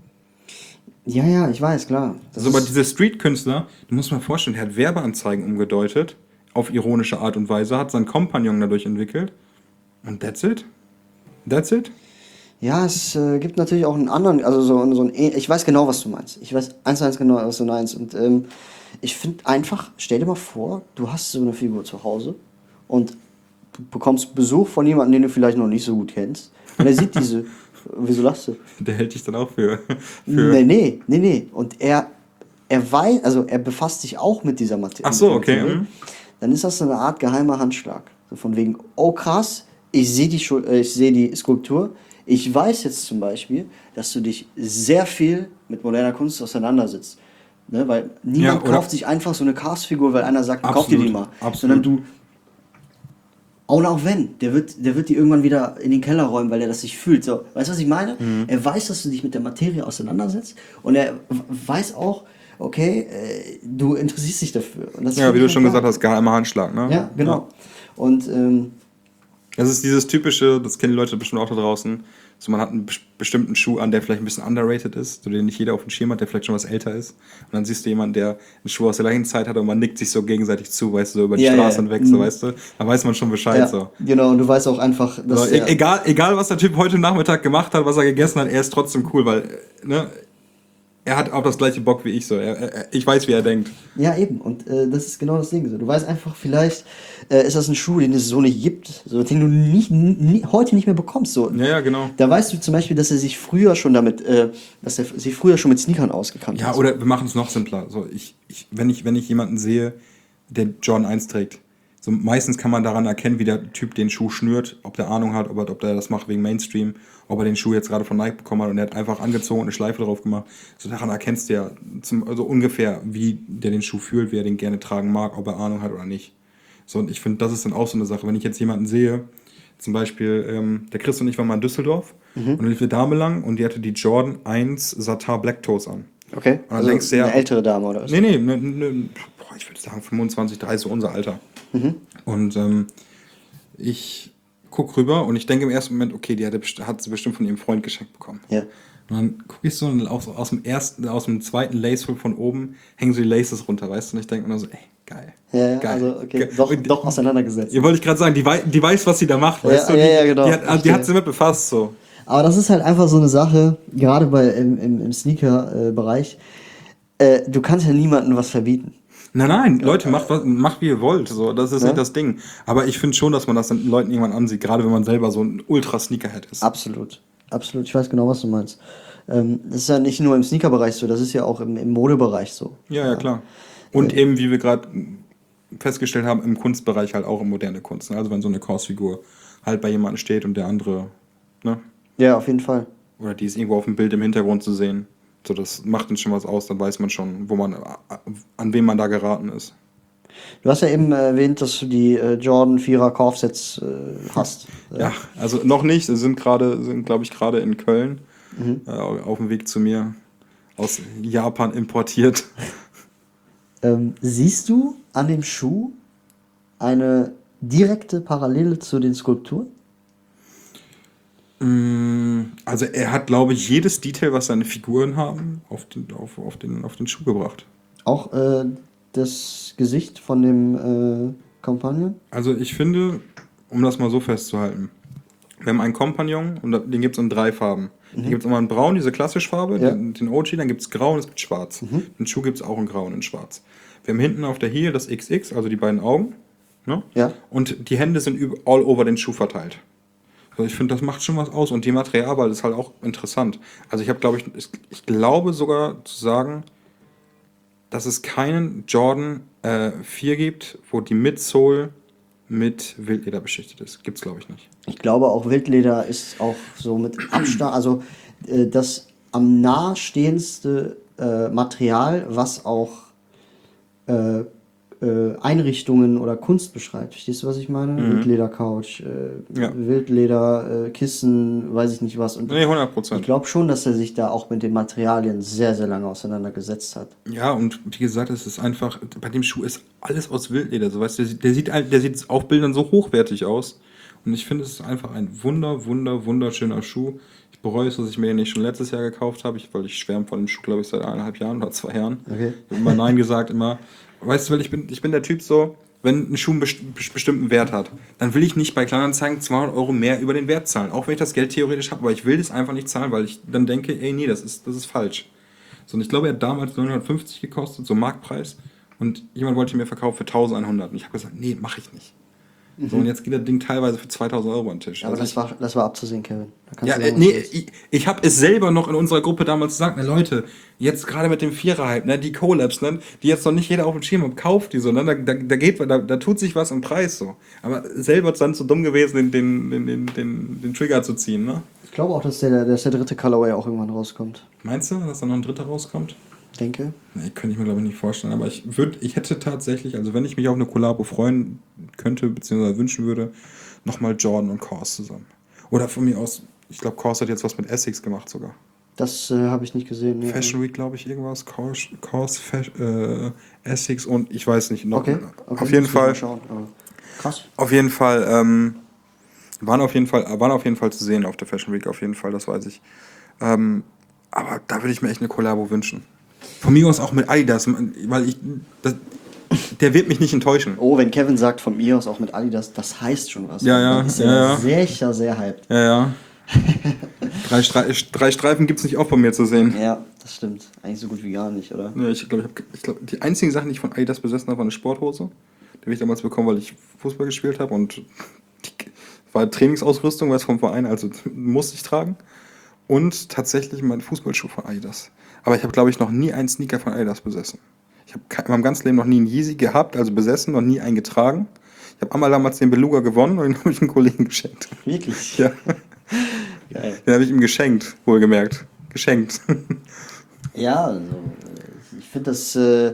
Ja, ja, ich weiß, klar. Das also, aber diese Street-Künstler, du musst mal vorstellen, der hat Werbeanzeigen umgedeutet, auf ironische Art und Weise, hat seinen Kompagnon dadurch entwickelt. Und that's it? That's it? Ja, es äh, gibt natürlich auch einen anderen, also so, so ein, ich weiß genau, was du meinst. Ich weiß eins zu eins genau, was du meinst. Und ähm, ich finde einfach, stell dir mal vor, du hast so eine Figur zu Hause und bekommst Besuch von jemandem, den du vielleicht noch nicht so gut kennst. Und er sieht diese, wieso lachst du? Der hält dich dann auch für... für nee, nee, nee, nee. Und er, er weiß, also er befasst sich auch mit dieser Materie. Ach so, okay. Mhm. dann ist das so eine Art geheimer Handschlag. So von wegen, oh krass, ich sehe die, Schul- äh, ich sehe die Skulptur. Ich weiß jetzt zum Beispiel, dass du dich sehr viel mit moderner Kunst auseinandersetzt. Ne? Weil niemand Ja, oder- kauft sich einfach so eine Cast-Figur, weil einer sagt, kauf dir die mal. Absolut. Sondern du, und auch wenn, der wird, der wird die irgendwann wieder in den Keller räumen, weil er das nicht fühlt. So, weißt du, was ich meine? Mhm. Er weiß, dass du dich mit der Materie auseinandersetzt und er w- weiß auch, okay, äh, du interessierst dich dafür. Und das Ja, finde wie du ich schon halt gesagt geil. hast, geheimer Handschlag, ne? Ja, genau. Und ähm, Das ist dieses typische, das kennen die Leute bestimmt auch da draußen. So, man hat einen bes- bestimmten Schuh an, der vielleicht ein bisschen underrated ist, so den nicht jeder auf dem Schirm hat, der vielleicht schon was älter ist. Und dann siehst du jemanden, der einen Schuh aus der gleichen Zeit hat und man nickt sich so gegenseitig zu, weißt du, so über die Ja, Straße ja, hinweg, ja. so, Mhm. weißt du. Da weiß man schon Bescheid, ja, so. genau, und du weißt auch einfach, dass So, e der, egal, egal, was der Typ heute Nachmittag gemacht hat, was er gegessen hat, er ist trotzdem cool, weil, äh, ne, er hat auch das gleiche Bock wie ich, so. Er, er, ich weiß, wie er denkt. ja, eben. Und äh, das ist genau das Ding. So. Du weißt einfach, vielleicht äh, ist das ein Schuh, den es so nicht gibt, so, den du nicht, nie, heute nicht mehr bekommst. So. Ja, ja, genau. Da weißt du zum Beispiel, dass er sich früher schon damit, äh, dass er sich früher schon mit Sneakern ausgekannt Ja, hat. oder wir machen es noch simpler. So, ich, ich, wenn, ich, wenn ich jemanden sehe, der Jordan eins trägt, so meistens kann man daran erkennen, wie der Typ den Schuh schnürt, ob der Ahnung hat, ob er, ob der das macht wegen Mainstream, ob er den Schuh jetzt gerade von Nike bekommen hat und er hat einfach angezogen und eine Schleife drauf gemacht. So daran erkennst du ja zum, also ungefähr, wie der den Schuh fühlt, wie er den gerne tragen mag, ob er Ahnung hat oder nicht. So, und ich finde, das ist dann auch so eine Sache. Wenn ich jetzt jemanden sehe, zum Beispiel, ähm, der Chris und ich waren mal in Düsseldorf und da lief eine Dame lang und die hatte die Jordan eins Satar Black Toes an. Okay, dann also denkst du ja- eine ältere Dame oder was? Nee, nee, ne, ne, boah, ich würde sagen fünfundzwanzig, dreißig, so unser Alter. Und ähm, ich guck rüber und ich denke im ersten Moment, okay, die hat, hat sie bestimmt von ihrem Freund geschenkt bekommen. Ja. Und dann gucke ich so und aus, aus dem ersten, aus dem zweiten Lacehook von oben hängen so die Laces runter, weißt du? Und ich denke mir nur so, ey, geil. Ja, ja, geil. also okay, geil. doch, Und doch auseinandergesetzt. Ihr wollte ich gerade sagen, die, wei die weiß, was sie da macht, weißt Ja, du? ja, Die, ja, genau, die, hat, die verstehe. hat sie mit befasst, so. Aber das ist halt einfach so eine Sache, gerade bei, im, im, im Sneaker-Bereich, äh, du kannst ja niemandem was verbieten. Nein, nein, Leute, macht, was, macht wie ihr wollt. So, das ist Ja. nicht das Ding. Aber ich finde schon, dass man das den Leuten irgendwann ansieht, gerade wenn man selber so ein Ultra-Sneakerhead ist. Absolut. Absolut. Ich weiß genau, was du meinst. Ähm, das ist ja nicht nur im Sneaker-Bereich so, das ist ja auch im, im Modebereich so. Ja, ja, klar. Und eben, wie wir gerade festgestellt haben, im Kunstbereich halt auch in moderne Kunst. Ne? Also wenn so eine Kursfigur halt bei jemandem steht und der andere, ne? Ja, auf jeden Fall. Oder die ist irgendwo auf dem Bild im Hintergrund zu sehen. So, das macht dann schon was aus, dann weiß man schon, wo man, an wen man da geraten ist. Du hast ja eben erwähnt, dass du die äh, Jordan vierer Kaufsets äh, hast. Ja, also noch nicht. Sie sind gerade, sind glaube ich gerade in Köln äh, auf dem Weg zu mir aus Japan importiert. Ähm, siehst du an dem Schuh eine direkte Parallele zu den Skulpturen? Also er hat, glaube ich, jedes Detail, was seine Figuren haben, auf den, auf, auf den, auf den Schuh gebracht. Auch äh, das Gesicht von dem äh, Companion? Also ich finde, um das mal so festzuhalten, wir haben einen Kompagnon und den gibt es in drei Farben. Den gibt es einmal in braun, diese klassische Farbe, Ja. den, den O G, dann gibt es grau und es gibt schwarz. Den Schuh gibt es auch in grau und in schwarz. Wir haben hinten auf der Heel das X X, also die beiden Augen. Ne? Ja. Und die Hände sind üb- all over den Schuh verteilt. Also ich finde, das macht schon was aus. Und die Materialwahl ist halt auch interessant. Also ich habe, glaube ich, ich, ich glaube sogar zu sagen, dass es keinen Jordan äh, vier gibt, wo die Midsole mit Wildleder beschichtet ist. Gibt's, glaube ich, nicht. Ich glaube auch Wildleder ist auch so mit Abstand, also äh, das am nahestehendste äh, Material, was auch äh, äh, Einrichtungen oder Kunst beschreibt. Verstehst du, was ich meine? Wildleder-Couch, äh, Ja. Wildleder, äh, Kissen, weiß ich nicht was. Und Nee, hundert ich Prozent. glaube schon, dass er sich da auch mit den Materialien sehr, sehr lange auseinandergesetzt hat. Ja, und wie gesagt, es ist einfach, bei dem Schuh ist alles aus Wildleder. So, weißt du, der, sieht- der, sieht, ein- der sieht auf Bildern so hochwertig aus. Und ich finde, es ist einfach ein wunder, wunder, wunderschöner Schuh. Ich bereue es, dass ich mir den nicht schon letztes Jahr gekauft habe, ich, weil ich schwärme von dem Schuh, glaube ich, seit eineinhalb Jahren oder zwei Jahren. Okay. Ich habe immer Nein gesagt, immer. Weißt du, weil ich bin, ich bin der Typ so, wenn ein Schuh einen best bestimmten Wert hat, dann will ich nicht bei Kleinanzeigen zweihundert Euro mehr über den Wert zahlen. Auch wenn ich das Geld theoretisch habe, aber ich will das einfach nicht zahlen, weil ich dann denke, ey, nee, das ist, das ist falsch. So, und ich glaube, er hat damals neunhundertfünfzig gekostet, so Marktpreis. Und jemand wollte mir verkaufen für eintausendeinhundert. Und ich habe gesagt, nee, mache ich nicht. So, und jetzt geht das Ding teilweise für zweitausend Euro an den Tisch. Aber Also das ich- war, das war abzusehen, Kevin. Da kannst Ja, du äh, sagen, nee, was du willst. ich, ich habe es selber noch in unserer Gruppe damals gesagt, ne, Leute, jetzt gerade mit dem Vierer-Hype, ne, die Collabs, ne, die jetzt noch nicht jeder auf dem Schirm hat, kauft die so, ne, da, da, da geht, da, da tut sich was im Preis so. Aber selber ist dann so dumm gewesen, den, den, den, den, den, den Trigger zu ziehen, ne? Ich glaube auch, dass der, dass der dritte Colorway auch irgendwann rauskommt. Meinst du, dass da noch ein dritter rauskommt? Denke. Nee, könnte ich mir glaube ich nicht vorstellen, aber ich würde, ich hätte tatsächlich, also wenn ich mich auf eine Collabo freuen könnte, beziehungsweise wünschen würde, nochmal Jordan und Kors zusammen. Oder von mir aus, ich glaube, Kors hat jetzt was mit Essex gemacht sogar. Das äh, habe ich nicht gesehen. Nee. Fashion Week, glaube ich, irgendwas. Kors, Kors Fash, äh, Essex und ich weiß nicht noch. Okay, okay. Auf jeden muss ich mal Fall. schauen, aber krass. Auf jeden Fall, ähm, waren auf jeden Fall, waren auf jeden Fall zu sehen auf der Fashion Week, auf jeden Fall, das weiß ich. Ähm, aber da würde ich mir echt eine Kollabo wünschen. Von mir aus auch mit Adidas, weil ich, das, der wird mich nicht enttäuschen. Oh, wenn Kevin sagt, von mir aus auch mit Adidas, das heißt schon was. Ja, ja, Dann ist ja, er ja. sehr, sehr hyped. Ja, ja. drei, Stre- drei Streifen gibt es nicht oft bei mir zu sehen. Ja, das stimmt. Eigentlich so gut wie gar nicht, oder? Ja, ich glaube, ich hab, ich glaub, die einzigen Sachen, die ich von Adidas besessen habe, war eine Sporthose. Die habe ich damals bekommen, weil ich Fußball gespielt habe und die war Trainingsausrüstung, war es vom Verein, also musste ich tragen. Und tatsächlich mein Fußballschuh von Adidas. Aber ich habe, glaube ich, noch nie einen Sneaker von Adidas besessen. Ich habe in meinem ganzen Leben noch nie einen Yeezy gehabt, also besessen, noch nie einen getragen. Ich habe einmal damals den Beluga gewonnen und den habe ich einem Kollegen geschenkt. Wirklich? Ja, Geil. den habe ich ihm geschenkt, wohlgemerkt. Geschenkt. Ja, also, äh, ich finde das, äh,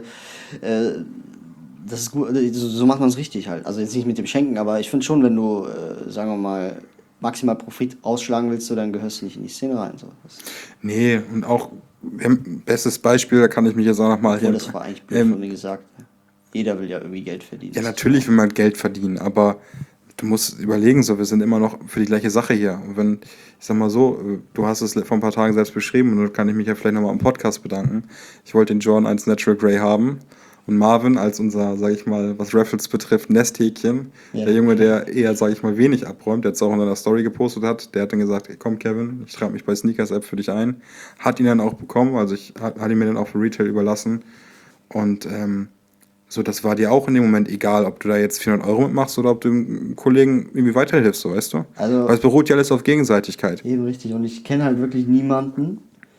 äh, das ist gut, also, so so macht man es richtig halt. Also jetzt nicht mit dem Schenken, aber ich finde schon, wenn du, äh, sagen wir mal, maximal Profit ausschlagen willst, so, dann gehörst du nicht in die Szene rein. So. Das, Nee, und auch, ähm, bestes Beispiel, da kann ich mich jetzt auch nochmal obwohl, das war eigentlich blöd ähm, von mir gesagt. Jeder will ja irgendwie Geld verdienen. Ja, natürlich will man Geld verdienen, aber du musst überlegen, so, wir sind immer noch für die gleiche Sache hier. Und wenn, ich sag mal so, du hast es vor ein paar Tagen selbst beschrieben und da kann ich mich ja vielleicht nochmal im Podcast bedanken. Ich wollte den Jordan eins Natural Grey haben und Marvin als unser, sag ich mal, was Raffles betrifft, Nesthäkchen, Ja. der Junge, der eher, sag ich mal, wenig abräumt, der jetzt auch in seiner Story gepostet hat, der hat dann gesagt, hey, komm Kevin, ich trage mich bei Sneakers App für dich ein. Hat ihn dann auch bekommen, also ich hat, hat ihn mir dann auch für Retail überlassen und ähm, so, das war dir auch in dem Moment egal, ob du da jetzt vierhundert Euro mitmachst oder ob du dem Kollegen irgendwie weiterhilfst, so, weißt du? Also- Weil es beruht ja alles auf Gegenseitigkeit. Eben richtig. Und ich kenne halt wirklich niemanden,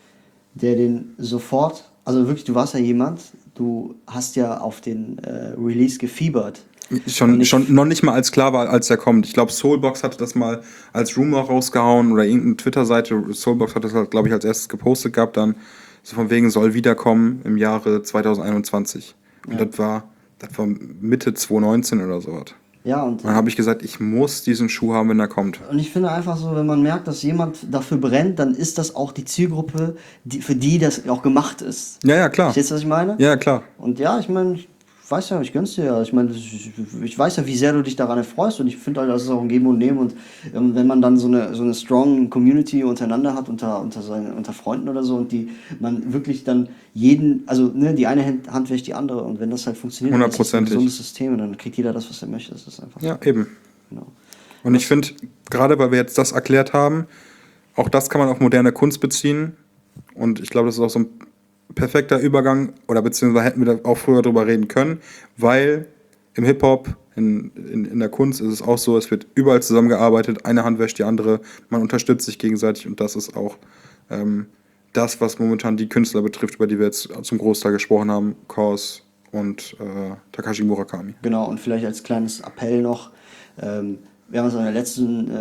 der den sofort, also wirklich, du warst ja jemand, du hast ja auf den äh, Release gefiebert. Schon, Und ich- schon noch nicht mal als klar war, als er kommt. Ich glaube, Soulbox hatte das mal als Rumor rausgehauen oder irgendeine Twitter-Seite. Soulbox hat das, glaube ich, als erstes gepostet gehabt, dann so von wegen soll wiederkommen im Jahre zwanzig einundzwanzig. Und Ja. das war, das war Mitte zwanzig neunzehn oder so was. Ja, und Und dann habe ich gesagt, ich muss diesen Schuh haben, wenn er kommt. Und ich finde einfach so, wenn man merkt, dass jemand dafür brennt, dann ist das auch die Zielgruppe, die, für die das auch gemacht ist. Ja, ja, klar. Verstehst du, was ich meine? Ja, klar. Und ja, ich meine, ich weiß ja, ich gönn's dir ja. Ich meine, ich, ich weiß ja, wie sehr du dich daran erfreust und ich finde halt, das ist auch ein Geben und Nehmen und ähm, wenn man dann so eine, so eine strong Community untereinander hat, unter, unter, seinen, unter Freunden oder so und die man wirklich dann jeden, also ne, die eine Hand, Hand wäscht die andere und wenn das halt funktioniert, dann ist das ein Hundertprozentig. gesundes System und dann kriegt jeder das, was er möchte. Das ist einfach Ja, eben. genau. Und ich finde, gerade weil wir jetzt das erklärt haben, auch das kann man auf moderne Kunst beziehen. Und ich glaube, das ist auch so ein perfekter Übergang, oder beziehungsweise hätten wir da auch früher drüber reden können, weil im Hip-Hop, in, in, in der Kunst ist es auch so, es wird überall zusammengearbeitet, eine Hand wäscht die andere, man unterstützt sich gegenseitig und das ist auch ähm, das, was momentan die Künstler betrifft, über die wir jetzt zum Großteil gesprochen haben, Kors und äh, Takashi Murakami. Genau, und vielleicht als kleines Appell noch, ähm, wir haben es in der letzten,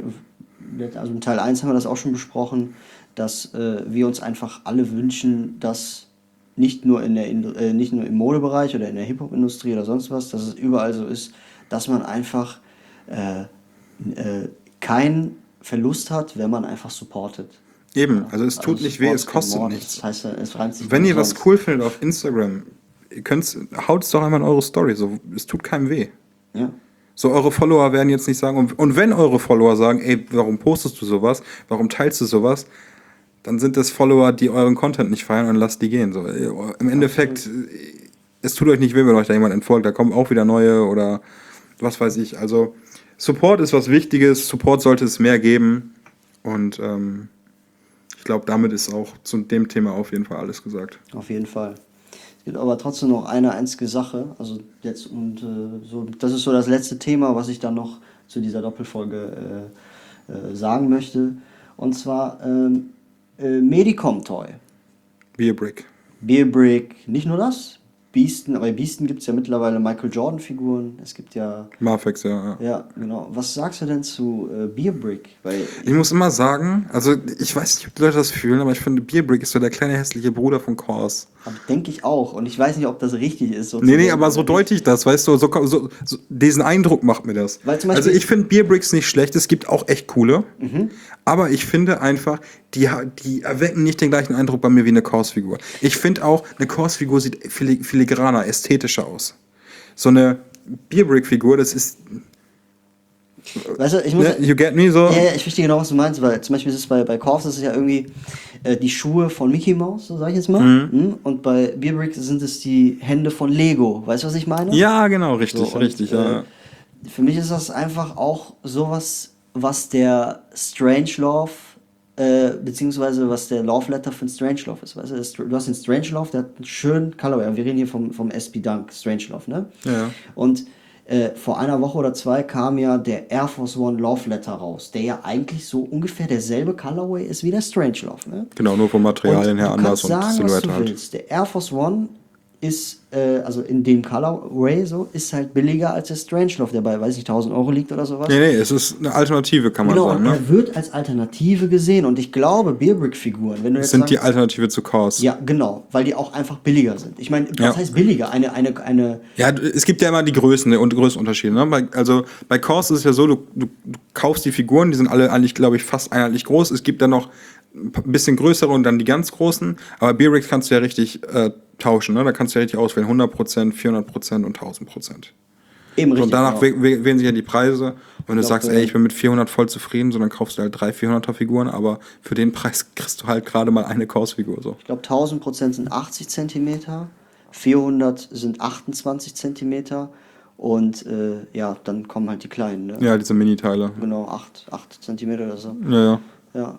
äh, also in Teil eins haben wir das auch schon besprochen, dass äh, wir uns einfach alle wünschen, dass nicht nur, in der, Indu- äh, nicht nur im Modebereich oder in der Hip-Hop-Industrie oder sonst was, dass es überall so ist, dass man einfach äh, äh, keinen Verlust hat, wenn man einfach supportet. Eben, also es tut Also nicht weh, Support es ist kein kostet Mord, nichts. Das heißt, es reimt sich Wenn nicht ihr was umsonst. cool findet auf Instagram, ihr könnt's, haut's doch einmal in eure Story, so, es tut keinem weh. Ja. So, eure Follower werden jetzt nicht sagen, und, und wenn eure Follower sagen, ey, warum postest du sowas, warum teilst du sowas, dann sind das Follower, die euren Content nicht feiern und lasst die gehen. So, im Endeffekt, es tut euch nicht weh, wenn euch da jemand entfolgt, da kommen auch wieder neue oder was weiß ich. Also, Support ist was Wichtiges, Support sollte es mehr geben und ähm, ich glaube, damit ist auch zu dem Thema auf jeden Fall alles gesagt. Auf jeden Fall. Es gibt aber trotzdem noch eine einzige Sache. Also jetzt und äh, so, das ist so das letzte Thema, was ich dann noch zu dieser Doppelfolge äh, äh, sagen möchte. Und zwar ähm, äh, Medicom Toy. Beerbrick. Beerbrick, nicht nur das. Beaston, aber bei Beaston gibt es ja mittlerweile Michael Jordan Figuren. Es gibt ja. Marfex, ja, ja. Ja, genau. Was sagst du denn zu äh, Beerbrick? Weil Ich muss immer sagen, also ich weiß nicht, ob die Leute das fühlen, aber ich finde, Beerbrick ist so der kleine hässliche Bruder von Kors. denke ich auch. Und ich weiß nicht, ob das richtig ist. So Nee, zu nee, denken aber so oder nicht. deute ich das, weißt du, so, so, so diesen Eindruck macht mir das. Weil zum Also Beispiel- ich finde Beerbricks nicht schlecht, es gibt auch echt coole, aber ich finde einfach, die, ha- die erwecken nicht den gleichen Eindruck bei mir wie eine Kors-Figur. Ich finde auch, eine Kors-Figur sieht filig- filigraner, ästhetischer aus. So eine Beerbrick-Figur, das ist, Weißt du, ich muss. ne, you get me, so. Ja, ja, ich verstehe genau, was du meinst, weil zum Beispiel ist es bei, bei Corvus ist es ja irgendwie äh, die Schuhe von Mickey Mouse, so sag ich jetzt mal. Mhm. Und bei Beerbrick sind es die Hände von Lego. Weißt du, was ich meine? Ja, genau, richtig, So, und, richtig, ja. äh, Für mich ist das einfach auch sowas, was der Strangelove, äh, beziehungsweise was der Love Letter für den Strangelove ist. Weißt du, das, du hast den Strangelove, der hat einen schönen Colorway. Wir reden hier vom, vom S B Dunk Strangelove, ne? Ja. Und äh, vor einer Woche oder zwei kam ja der Air Force One Love Letter raus, der ja eigentlich so ungefähr derselbe Colorway ist wie der Strangelove, ne? Genau, nur vom Materialien her du anders kannst und sagen, was Silhouette du halt. willst. Der Air Force One ist, äh, also in dem Colorway so, ist halt billiger als der Strangelove, der bei, weiß ich, tausend Euro liegt oder sowas. Nee, nee, es ist eine Alternative, kann man Genau, sagen, und ne? er wird als Alternative gesehen und ich glaube, Beerbrick-Figuren, wenn du Das jetzt sind die sagst, Alternative zu Kors. ja, genau, weil die auch einfach billiger sind. Ich meine, was Ja. heißt billiger? Eine, eine, eine, Ja, du- es gibt ja immer die Größen und Größenunterschiede. Ne? Bei, also bei Kors ist es ja so, du, du, du kaufst die Figuren, die sind alle eigentlich, glaube ich, fast einheitlich groß. Es gibt dann noch ein p- bisschen größere und dann die ganz großen. Aber Beerbrick kannst du ja richtig äh, tauschen. Ne? Da kannst du ja richtig auswählen. hundert Prozent, vierhundert Prozent und tausend Prozent. eben So, richtig. und danach genau. wäh- wäh- wählen sich ja die Preise. Und du glaub, sagst, äh, ey, ich bin mit vierhundert voll zufrieden, so dann kaufst du halt drei vierhunderter Figuren. Aber für den Preis kriegst du halt gerade mal eine Kors-Figur. So. Ich glaube, tausend Prozent sind achtzig Zentimeter, vierhundert sind achtundzwanzig Zentimeter und äh, ja, dann kommen halt die kleinen. Ne? Ja, diese Mini-Teile. Genau, acht, acht Zentimeter oder so. Ja, ja. Ja.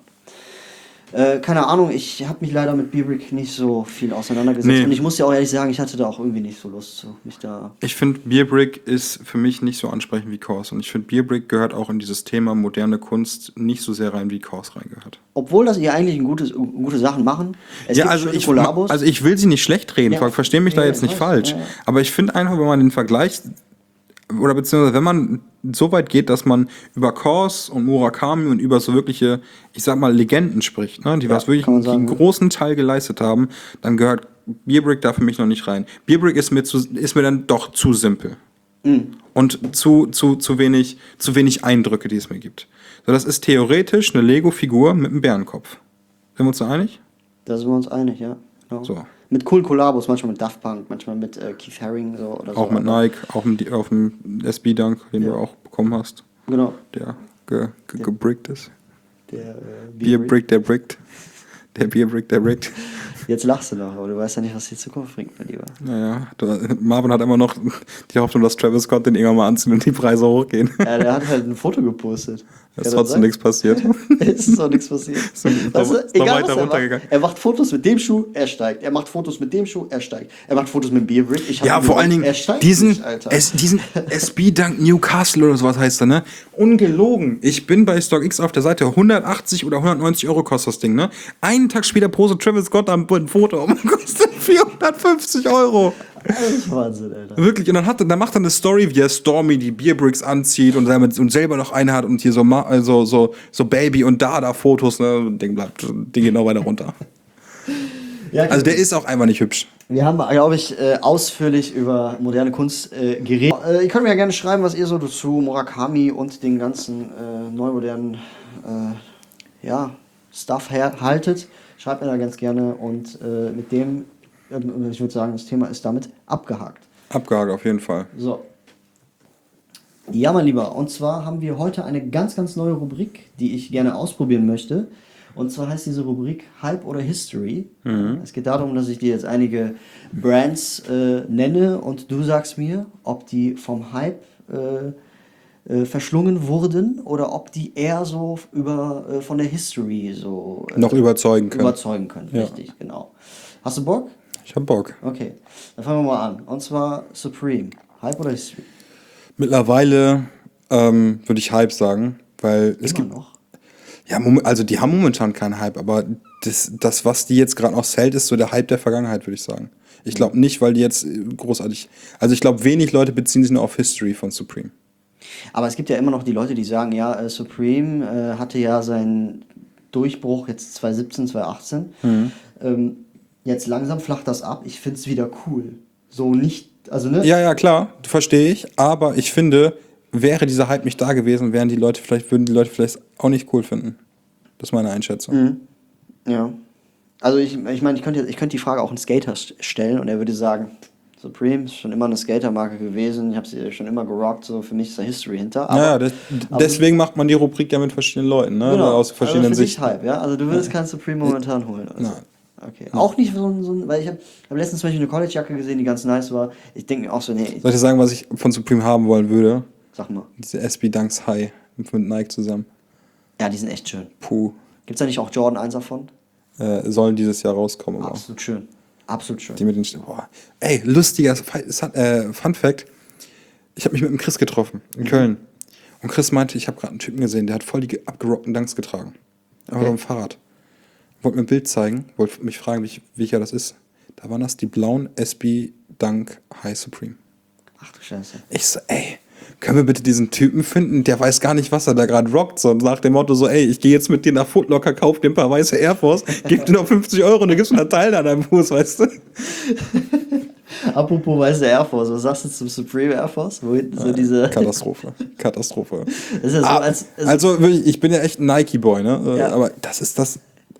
Äh, keine Ahnung, ich habe mich leider mit Beerbrick nicht so viel auseinandergesetzt. Nee. Und ich muss ja auch ehrlich sagen, ich hatte da auch irgendwie nicht so Lust zu, mich da. Ich finde, Beerbrick ist für mich nicht so ansprechend wie Kors. Und ich finde, Beerbrick gehört auch in dieses Thema moderne Kunst nicht so sehr rein, wie Kors reingehört. Obwohl das ihr eigentlich ein gutes, gute Sachen machen. Es ja, gibt also schöne ich, Kollabos. also ich will sie nicht schlecht reden, Ja. verstehe mich da Ja, jetzt ich nicht weiß. falsch. Ja, ja. Aber ich finde einfach, wenn man den Vergleich, oder beziehungsweise wenn man so weit geht, dass man über Kors und Murakami und über so wirkliche, ich sag mal, Legenden spricht, ne, die Ja, was wirklich kann man einen sagen, ja. großen Teil geleistet haben, dann gehört Beerbrick da für mich noch nicht rein. Beerbrick ist mir, zu, ist mir dann doch zu simpel. Mhm. Und zu, zu, zu, wenig, zu wenig Eindrücke, die es mir gibt. So, das ist theoretisch eine Lego-Figur mit einem Bärenkopf. Sind wir uns da einig? Da sind wir uns einig, ja. Genau. So. Mit coolen Kollabos, manchmal mit Daft Punk, manchmal mit äh, Keith Haring so oder so. Auch mit aber- Nike, auch mit, auf dem S B-Dunk, den Ja. du auch bekommen hast, Genau. der ge, ge, Ja. gebrickt ist. Der äh, Bierbrick, der brickt. Der Bierbrick, der brickt. Jetzt lachst du noch, aber du weißt ja nicht, was die Zukunft bringt, mein Lieber. Naja, da, Marvin hat immer noch die Hoffnung, dass Travis Scott den irgendwann mal anzieht und die Preise hochgehen. Ja, der hat halt ein Foto gepostet. Da Kann ist das trotzdem sein? nichts passiert. Es ist auch nichts passiert. Ist noch- ist Weißt noch- du, ist noch egal weiter was er runtergegangen. macht, er macht Fotos mit dem Schuh, er steigt. Er macht Fotos mit dem Schuh, er steigt. Er macht Fotos mit dem Beerbrick. Ich hab Ja, mir vor gedacht, allen Dingen er steigt diesen, nicht, Alter. es, diesen S B-Dunk Newcastle oder sowas heißt er, ne? Ungelogen. Ich bin bei StockX auf der Seite, hundertachtzig oder hundertneunzig Euro kostet das Ding, ne? Einen Tag später postet Travis Scott am ein Foto und kostet vierhundertfünfzig Euro. Das ist Wahnsinn, Alter. Wirklich, und dann, hat, dann macht er eine Story, wie er Stormy die Beerbricks anzieht und, damit, und selber noch eine hat und hier so, Ma- so, so, so Baby- und Dada-Fotos, ne? Und Ding bleibt, Ding geht noch weiter runter. Ja, Also der ist auch einfach nicht hübsch. Wir haben, glaube ich, äh, ausführlich über moderne Kunst äh, geredet. Äh, ihr könnt mir ja gerne schreiben, was ihr so zu Murakami und den ganzen äh, neumodernen äh, ja, Stuff her haltet. Schreibt mir da ganz gerne und äh, mit dem, äh, ich würde sagen, das Thema ist damit abgehakt. Abgehakt auf jeden Fall. So. Ja, mein Lieber, und zwar haben wir heute eine ganz, ganz neue Rubrik, die ich gerne ausprobieren möchte. Und zwar heißt diese Rubrik Hype oder History. Es geht darum, dass ich dir jetzt einige Brands äh, nenne und du sagst mir, ob die vom Hype äh, äh, verschlungen wurden oder ob die eher so über, äh, von der History so äh, Noch überzeugen können. überzeugen können. Ja. Richtig, genau. Hast du Bock? Ich hab Bock. Okay, dann fangen wir mal an. Und zwar Supreme. Hype oder History? Mittlerweile ähm, würde ich Hype sagen, weil es Immer gibt. noch. Ja, mom- also die haben momentan keinen Hype, aber das, das was die jetzt gerade noch zählt, ist so der Hype der Vergangenheit, würde ich sagen. Ich glaube nicht, weil die jetzt äh, großartig. Also ich glaube, wenig Leute beziehen sich nur auf History von Supreme. Aber es gibt ja immer noch die Leute, die sagen, ja, äh, Supreme äh, hatte ja seinen Durchbruch jetzt zwanzig siebzehn, zwanzig achtzehn. Mhm. Ähm, jetzt langsam flacht das ab. Ich finde es wieder cool. So nicht, also ne? Ja, ja, klar, verstehe ich. Aber ich finde, wäre dieser Hype nicht da gewesen, wären die Leute vielleicht, würden die Leute vielleicht auch nicht cool finden. Das ist meine Einschätzung. Mhm. Ja. Also ich, ich meine, ich könnte, ich könnte die Frage auch einen Skater st- stellen und er würde sagen, Supreme ist schon immer eine Skatermarke gewesen, ich habe sie schon immer gerockt, so für mich ist da History hinter. Aber, Ja, ja, des, aber deswegen macht man die Rubrik ja mit verschiedenen Leuten, ne? genau, Aus verschiedenen also für dich Sichten. Hype, ja? Also du würdest keinen Supreme momentan holen. Also. Nein. Okay. Auch nicht so ein, so ein weil ich habe hab letztens zum Beispiel eine College-Jacke gesehen, die ganz nice war. Ich denke mir auch so, nee, Soll ich dir sagen, was ich von Supreme haben wollen würde? sag mal. Diese S B Dunks High mit Nike zusammen. Ja, die sind echt schön. Puh. Gibt's da nicht auch Jordan eins davon? Äh, sollen dieses Jahr rauskommen. Aber Absolut schön. Absolut schön. die mit den St- Boah. Ey, lustiger Fun, äh, Fun Fact. Ich habe mich mit dem Chris getroffen in Köln. Und Chris meinte, ich habe gerade einen Typen gesehen, der hat voll die ge- abgerockten Dunks getragen. Aber Okay. auf dem Fahrrad. Wollte mir ein Bild zeigen, wollte mich fragen, wie ich, wie ich ja das ist. Da waren das die blauen S B Dunk High Supreme. Ach du Scheiße. Ich so, ey, können wir bitte diesen Typen finden? Der weiß gar nicht, was er da gerade rockt. So nach dem Motto so, ey, ich gehe jetzt mit dir nach Foot Locker, kauf dir ein paar weiße Air Force, gib dir noch fünfzig Euro und du gibst mir einen Teil an deinem Fuß, weißt du? Apropos weiße Air Force, was sagst du zum Supreme Air Force? Wo hinten so diese. Katastrophe. Katastrophe. Das ist ja so, Ah, als, als also wirklich, ich bin ja echt ein Nike-Boy, ne? Äh, Ja. Aber das ist das.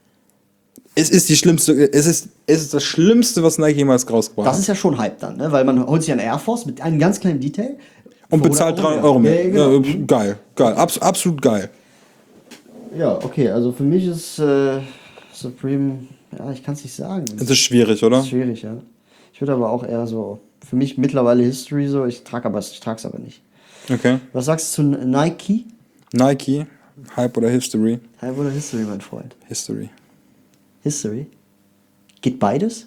Es ist die schlimmste, es ist, es ist das Schlimmste, was Nike jemals rausgebracht das hat. ist ja schon Hype dann, ne? Weil man holt sich einen Air Force mit einem ganz kleinen Detail. Und für bezahlt hundert dreihundert Euro mehr. Ja, genau. Ja, geil, geil, abs absolut geil. Ja, okay, also für mich ist äh, Supreme, ja, ich kann es nicht sagen. Es ist schwierig, oder? ist schwierig, ja. Ich würde aber auch eher so, für mich mittlerweile History so, ich trage aber, ich trage es aber nicht. Okay. Was sagst du zu Nike? Nike, Hype oder History? Hype oder History, mein Freund? History. History? Geht beides?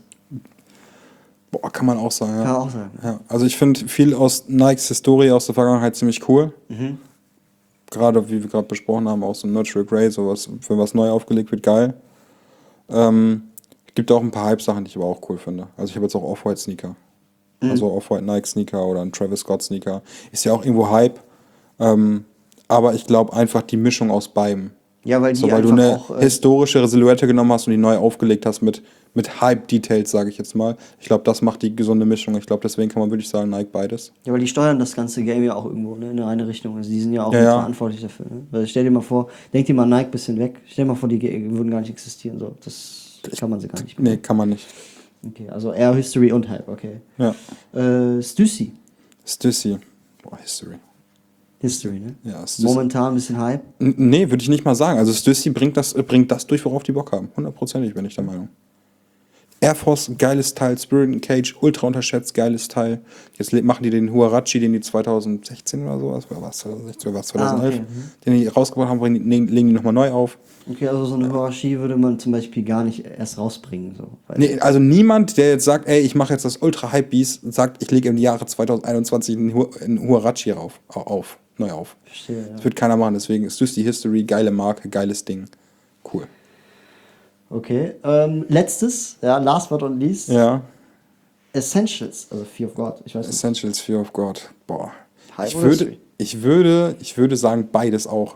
Boah, kann man auch sagen, ja. Kann man auch sagen. Ja, also ich finde viel aus Nikes Historie aus der Vergangenheit ziemlich cool. Mhm. Gerade, wie wir gerade besprochen haben, auch so Natural Grey, sowas, für was neu aufgelegt wird, geil. Ähm, gibt auch ein paar Hype-Sachen, die ich aber auch cool finde. Also ich habe jetzt auch Off-White-Sneaker. Mhm. Also Off-White-Nike-Sneaker oder ein Travis Scott-Sneaker. Ist ja auch irgendwo Hype. Ähm, aber ich glaube einfach die Mischung aus beidem. Ja, weil die So, weil du einfach eine auch, äh, historischere Silhouette genommen hast und die neu aufgelegt hast mit, mit Hype-Details, sage ich jetzt mal. Ich glaube, das macht die gesunde Mischung. Ich glaube, deswegen kann man wirklich sagen, Nike beides. ja, weil die steuern das ganze Game ja auch irgendwo ne, in eine Richtung. Also die sind ja auch Ja, mit ja. verantwortlich dafür. Ne? Weil stell dir mal vor, denk dir mal Nike bisschen weg. Stell dir mal vor, die ge- würden gar nicht existieren. So. Das kann man sie gar nicht. Nee, kann man nicht. Okay, also eher History und Hype, okay. Ja. Äh, Stussy. Stussy. Boah, History. History, ne? Ja, Stussy. Momentan ein bisschen Hype. N- Nee, würde ich nicht mal sagen. Also Stussy bringt das, äh, bringt das durch, worauf die Bock haben. Hundertprozentig bin ich der Meinung. Air Force, geiles Teil. Spirit and Cage, ultra unterschätzt, geiles Teil. Jetzt le- machen die den Huarachi, den die zwanzig sechzehn oder sowas, oder was, zwanzig sechzehn oder was, zweitausendelf, Ah, okay, mhm. den die rausgebracht haben, bringen die- legen, legen die nochmal neu auf. Okay, also so eine Hierarchie würde man zum Beispiel gar nicht erst rausbringen. So. Weil Nee, also niemand, der jetzt sagt, ey, ich mache jetzt das Ultra Hype Beast, sagt, ich lege im Jahre zwanzig einundzwanzig einen Hu- einen Huarachi auf, auf, neu auf. Verstehe, ja. Das wird keiner machen, deswegen ist Stussy History, geile Marke, geiles Ding. Cool. Okay, ähm, letztes, ja, last but not least, Ja. Essentials, also Fear of God, ich weiß nicht. Essentials, Fear of God. Boah. Hype Ich oder würde, History? ich würde, ich würde sagen, beides auch.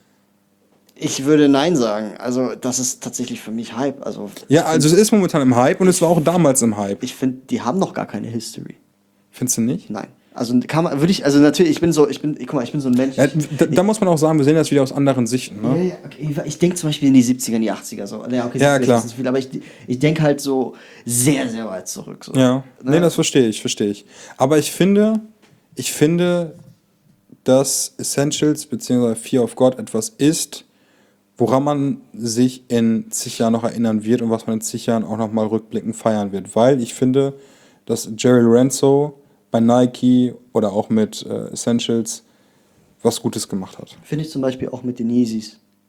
Ich würde Nein sagen, also das ist tatsächlich für mich Hype, also Ja, also es ist momentan im Hype und es war auch damals im Hype. ich finde, die haben noch gar keine History. Findest du nicht? Nein. Also kann man, würde ich, also natürlich, ich bin so, ich bin, guck mal, ich bin so ein Mensch. Ja, da, da muss man auch sagen, wir sehen das wieder aus anderen Sichten. Ja, Ne? ja, okay. Ich denke zum Beispiel in die siebziger, in die achtziger so. Ja, okay, Ja, siebziger klar. ist nicht viel, aber ich, ich denke halt so sehr, sehr weit zurück. So. Ja, nee, Ne? das verstehe ich, verstehe ich. Aber ich finde, ich finde, dass Essentials bzw. Fear of God etwas ist, woran man sich in zig Jahren noch erinnern wird und was man in zig Jahren auch noch mal rückblickend feiern wird. Weil ich finde, dass Jerry Lorenzo bei Nike oder auch mit äh, Essentials was Gutes gemacht hat. Finde ich zum Beispiel auch mit den Yeezys.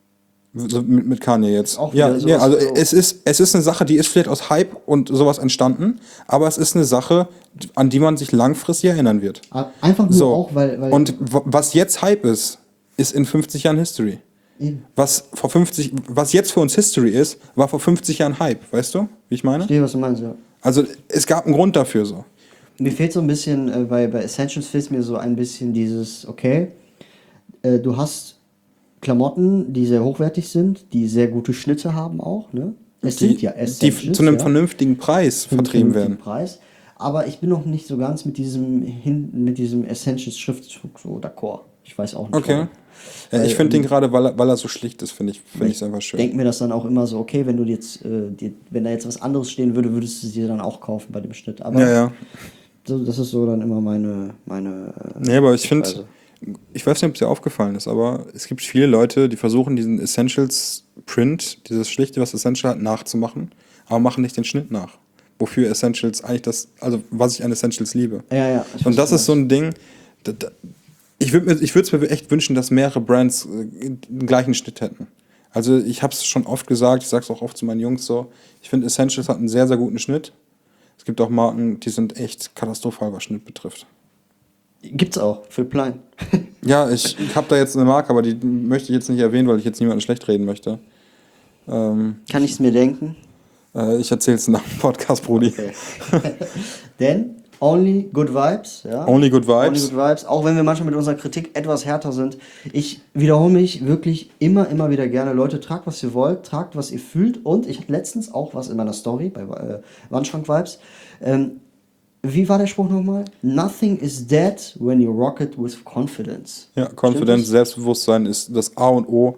So mit, mit Kanye jetzt. Auch Ja, wieder ja, sowas also so- es ist, es ist eine Sache, die ist vielleicht aus Hype und sowas entstanden, aber es ist eine Sache, an die man sich langfristig erinnern wird. Einfach nur So. auch, weil, weil Und w- was jetzt Hype ist, ist in fünfzig Jahren History. Eben. Was vor fünfzig, was jetzt für uns History ist, war vor fünfzig Jahren Hype, weißt du, wie ich meine? ich verstehe, was du meinst, ja. Also es gab einen Grund dafür so. Mir fehlt so ein bisschen, äh, bei, bei Essentials fehlt mir so ein bisschen dieses, okay, äh, du hast Klamotten, die sehr hochwertig sind, die sehr gute Schnitte haben auch, ne? Es Die, sind ja die Essentials, zu einem ja, vernünftigen Preis für einen vertrieben vernünftigen werden. Preis. Aber ich bin noch nicht so ganz mit diesem hin, mit diesem Essentials-Schriftzug so d'accord. Ich weiß auch nicht. Okay. warum. Ja, ich Weil, finde ähm, den gerade, weil er, weil er so schlicht ist, finde ich finde ich es einfach Ich schön. denke mir das dann auch immer so, okay, wenn du jetzt, äh, dir, wenn da jetzt was anderes stehen würde, würdest du sie dann auch kaufen bei dem Schnitt. Aber Ja, ja. so, das ist so dann immer meine, meine äh, Nee, aber ich finde, Sichtweise. ich weiß nicht, ob es dir aufgefallen ist, aber es gibt viele Leute, die versuchen, diesen Essentials-Print, dieses Schlichte, was Essential hat, nachzumachen, aber machen nicht den Schnitt nach. Wofür Essentials eigentlich das, also was ich an Essentials liebe. Ja, ja. ich Und weiß, das was ist du so ein Ding, da, da, ich würde es mir echt wünschen, dass mehrere Brands äh, den gleichen Schnitt hätten. Also ich habe es schon oft gesagt, ich sage es auch oft zu meinen Jungs so, ich finde Essentials hat einen sehr, sehr guten Schnitt. Es gibt auch Marken, die sind echt katastrophal, was Schnitt betrifft. meinst. Gibt's auch, für Plein. Ja, ich, ich habe da jetzt eine Marke, aber die möchte ich jetzt nicht erwähnen, weil ich jetzt niemanden schlecht reden möchte. Ähm, Kann ich es mir denken? äh, ich erzähle es nach dem Podcast, Brudi. Okay. Denn only good vibes, ja. Only good vibes. Only good vibes, auch wenn wir manchmal mit unserer Kritik etwas härter sind. Ich wiederhole mich wirklich immer, immer wieder gerne. Leute, tragt, was ihr wollt, tragt, was ihr fühlt. Und ich hatte letztens auch was in meiner Story bei äh, Wandschrank-Vibes. Ähm, wie war der Spruch nochmal? Nothing is dead when you rock it with confidence. Ja, Konfidenz, Stimmt Selbstbewusstsein ist das A und O.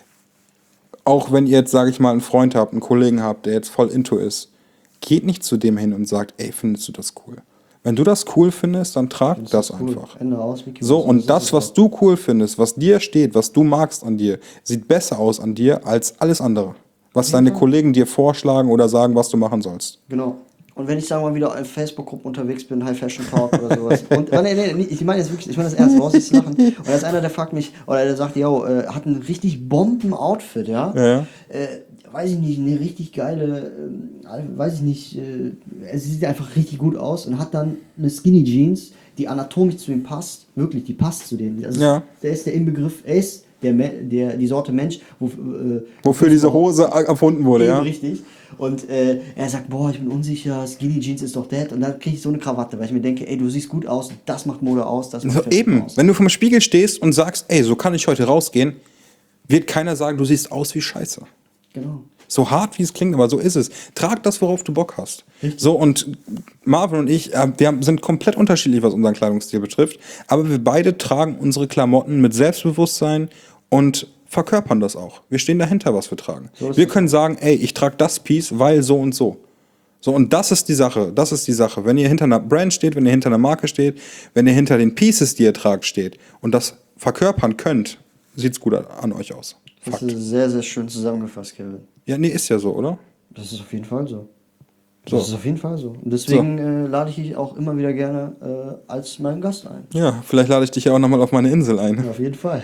Auch wenn ihr jetzt, sage ich mal, einen Freund habt, einen Kollegen habt, der jetzt voll into ist, geht nicht zu dem hin und sagt, ey, findest du das cool? Wenn du das cool findest, dann trag das, das? Ist cool. einfach. Ende aus, Mickey So, Mouse. und ist das, es was auch. du cool findest, was dir steht, was du magst an dir, sieht besser aus an dir als alles andere. Was deine Kollegen dir vorschlagen oder sagen, was du machen sollst. Genau. Und wenn ich, sagen wir mal, wieder in Facebook-Gruppen unterwegs bin, High Fashion Talk oder sowas. Und, oh, nee, nee, nee, ich meine jetzt wirklich, ich meine das ernst, raus ist lachen. Und da ist einer, der fragt mich, oder der sagt, yo, äh, hat ein richtig Bomben-Outfit, ja? Ja, ja. Äh, weiß ich nicht, eine richtig geile, äh, weiß ich nicht, äh, es sieht einfach richtig gut aus und hat dann eine Skinny Jeans, die anatomisch zu ihm passt. Wirklich, die passt zu dem. Also Ja. Der ist der Inbegriff, er ist der, Me- der, die Sorte Mensch, wo, äh, Wofür diese Hose erfunden wurde, Eben ja? richtig. Und äh, er sagt, boah, ich bin unsicher, Skinny Jeans ist doch dead. Und dann kriege ich so eine Krawatte, weil ich mir denke, ey, du siehst gut aus, das macht Mode aus, das macht So, Fashion eben, aus. wenn du vom Spiegel stehst und sagst, ey, so kann ich heute rausgehen, wird keiner sagen, du siehst aus wie Scheiße. Genau. So hart wie es klingt, aber so ist es. Trag das, worauf du Bock hast. So, und Marvin und ich, äh, wir haben- sind komplett unterschiedlich, was unseren Kleidungsstil betrifft, aber wir beide tragen unsere Klamotten mit Selbstbewusstsein und verkörpern das auch. Wir stehen dahinter, was wir tragen. So ist Wir es. können sagen, ey, ich trage das Piece, weil so und so. So, und das ist die Sache, das ist die Sache. Wenn ihr hinter einer Brand steht, wenn ihr hinter einer Marke steht, wenn ihr hinter den Pieces, die ihr tragt, steht und das verkörpern könnt, sieht's gut an euch aus. Das Fakt. ist sehr, sehr schön zusammengefasst, Kevin. Ja, nee, ist ja so, oder? Das ist auf jeden Fall so. Das So. ist auf jeden Fall so. Und deswegen äh, lade ich dich auch immer wieder gerne äh, als meinen Gast ein. Ja, vielleicht lade ich dich ja auch nochmal auf meine Insel ein. Ja, auf jeden Fall.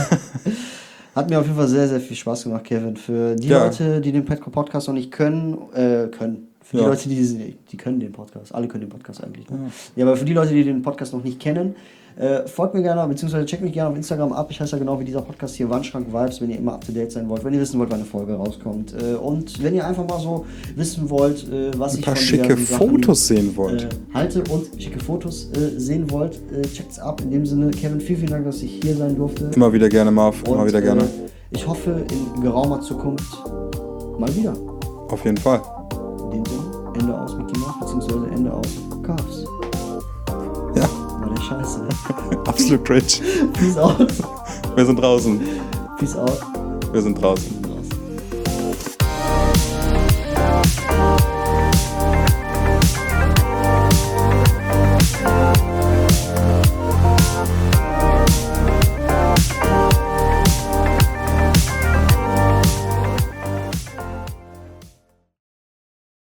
Hat mir auf jeden Fall sehr, sehr viel Spaß gemacht, Kevin. Für die Ja. Leute, die den Petco Podcast noch nicht können, äh, können. Für die Ja. Leute, die, die können den Podcast. Alle können den Podcast eigentlich. Ne? Ja. aber für die Leute, die den Podcast noch nicht kennen, äh, folgt mir gerne, beziehungsweise checkt mich gerne auf Instagram ab. Ich heiße ja genau wie dieser Podcast hier, Wandschrank Vibes, wenn ihr immer up to date sein wollt, wenn ihr wissen wollt, wann eine Folge rauskommt. Äh, und wenn ihr einfach mal so wissen wollt, äh, was Ein ich paar von schicke diversen Sachen, Fotos sehen wollt. Äh, halte und schicke Fotos äh, sehen wollt, äh, checkt's ab. In dem Sinne, Kevin, vielen, vielen Dank, dass ich hier sein durfte. Immer wieder gerne, Marv. Und, Immer wieder gerne. Äh, ich hoffe in geraumer Zukunft mal wieder. Auf jeden Fall. In dem Sinne, Ende aus Mickey Mouse, beziehungsweise Ende aus Cars. Ja, War der Scheiße, ne? absolut cringe. Peace out. Wir sind draußen. Peace out. Wir sind draußen.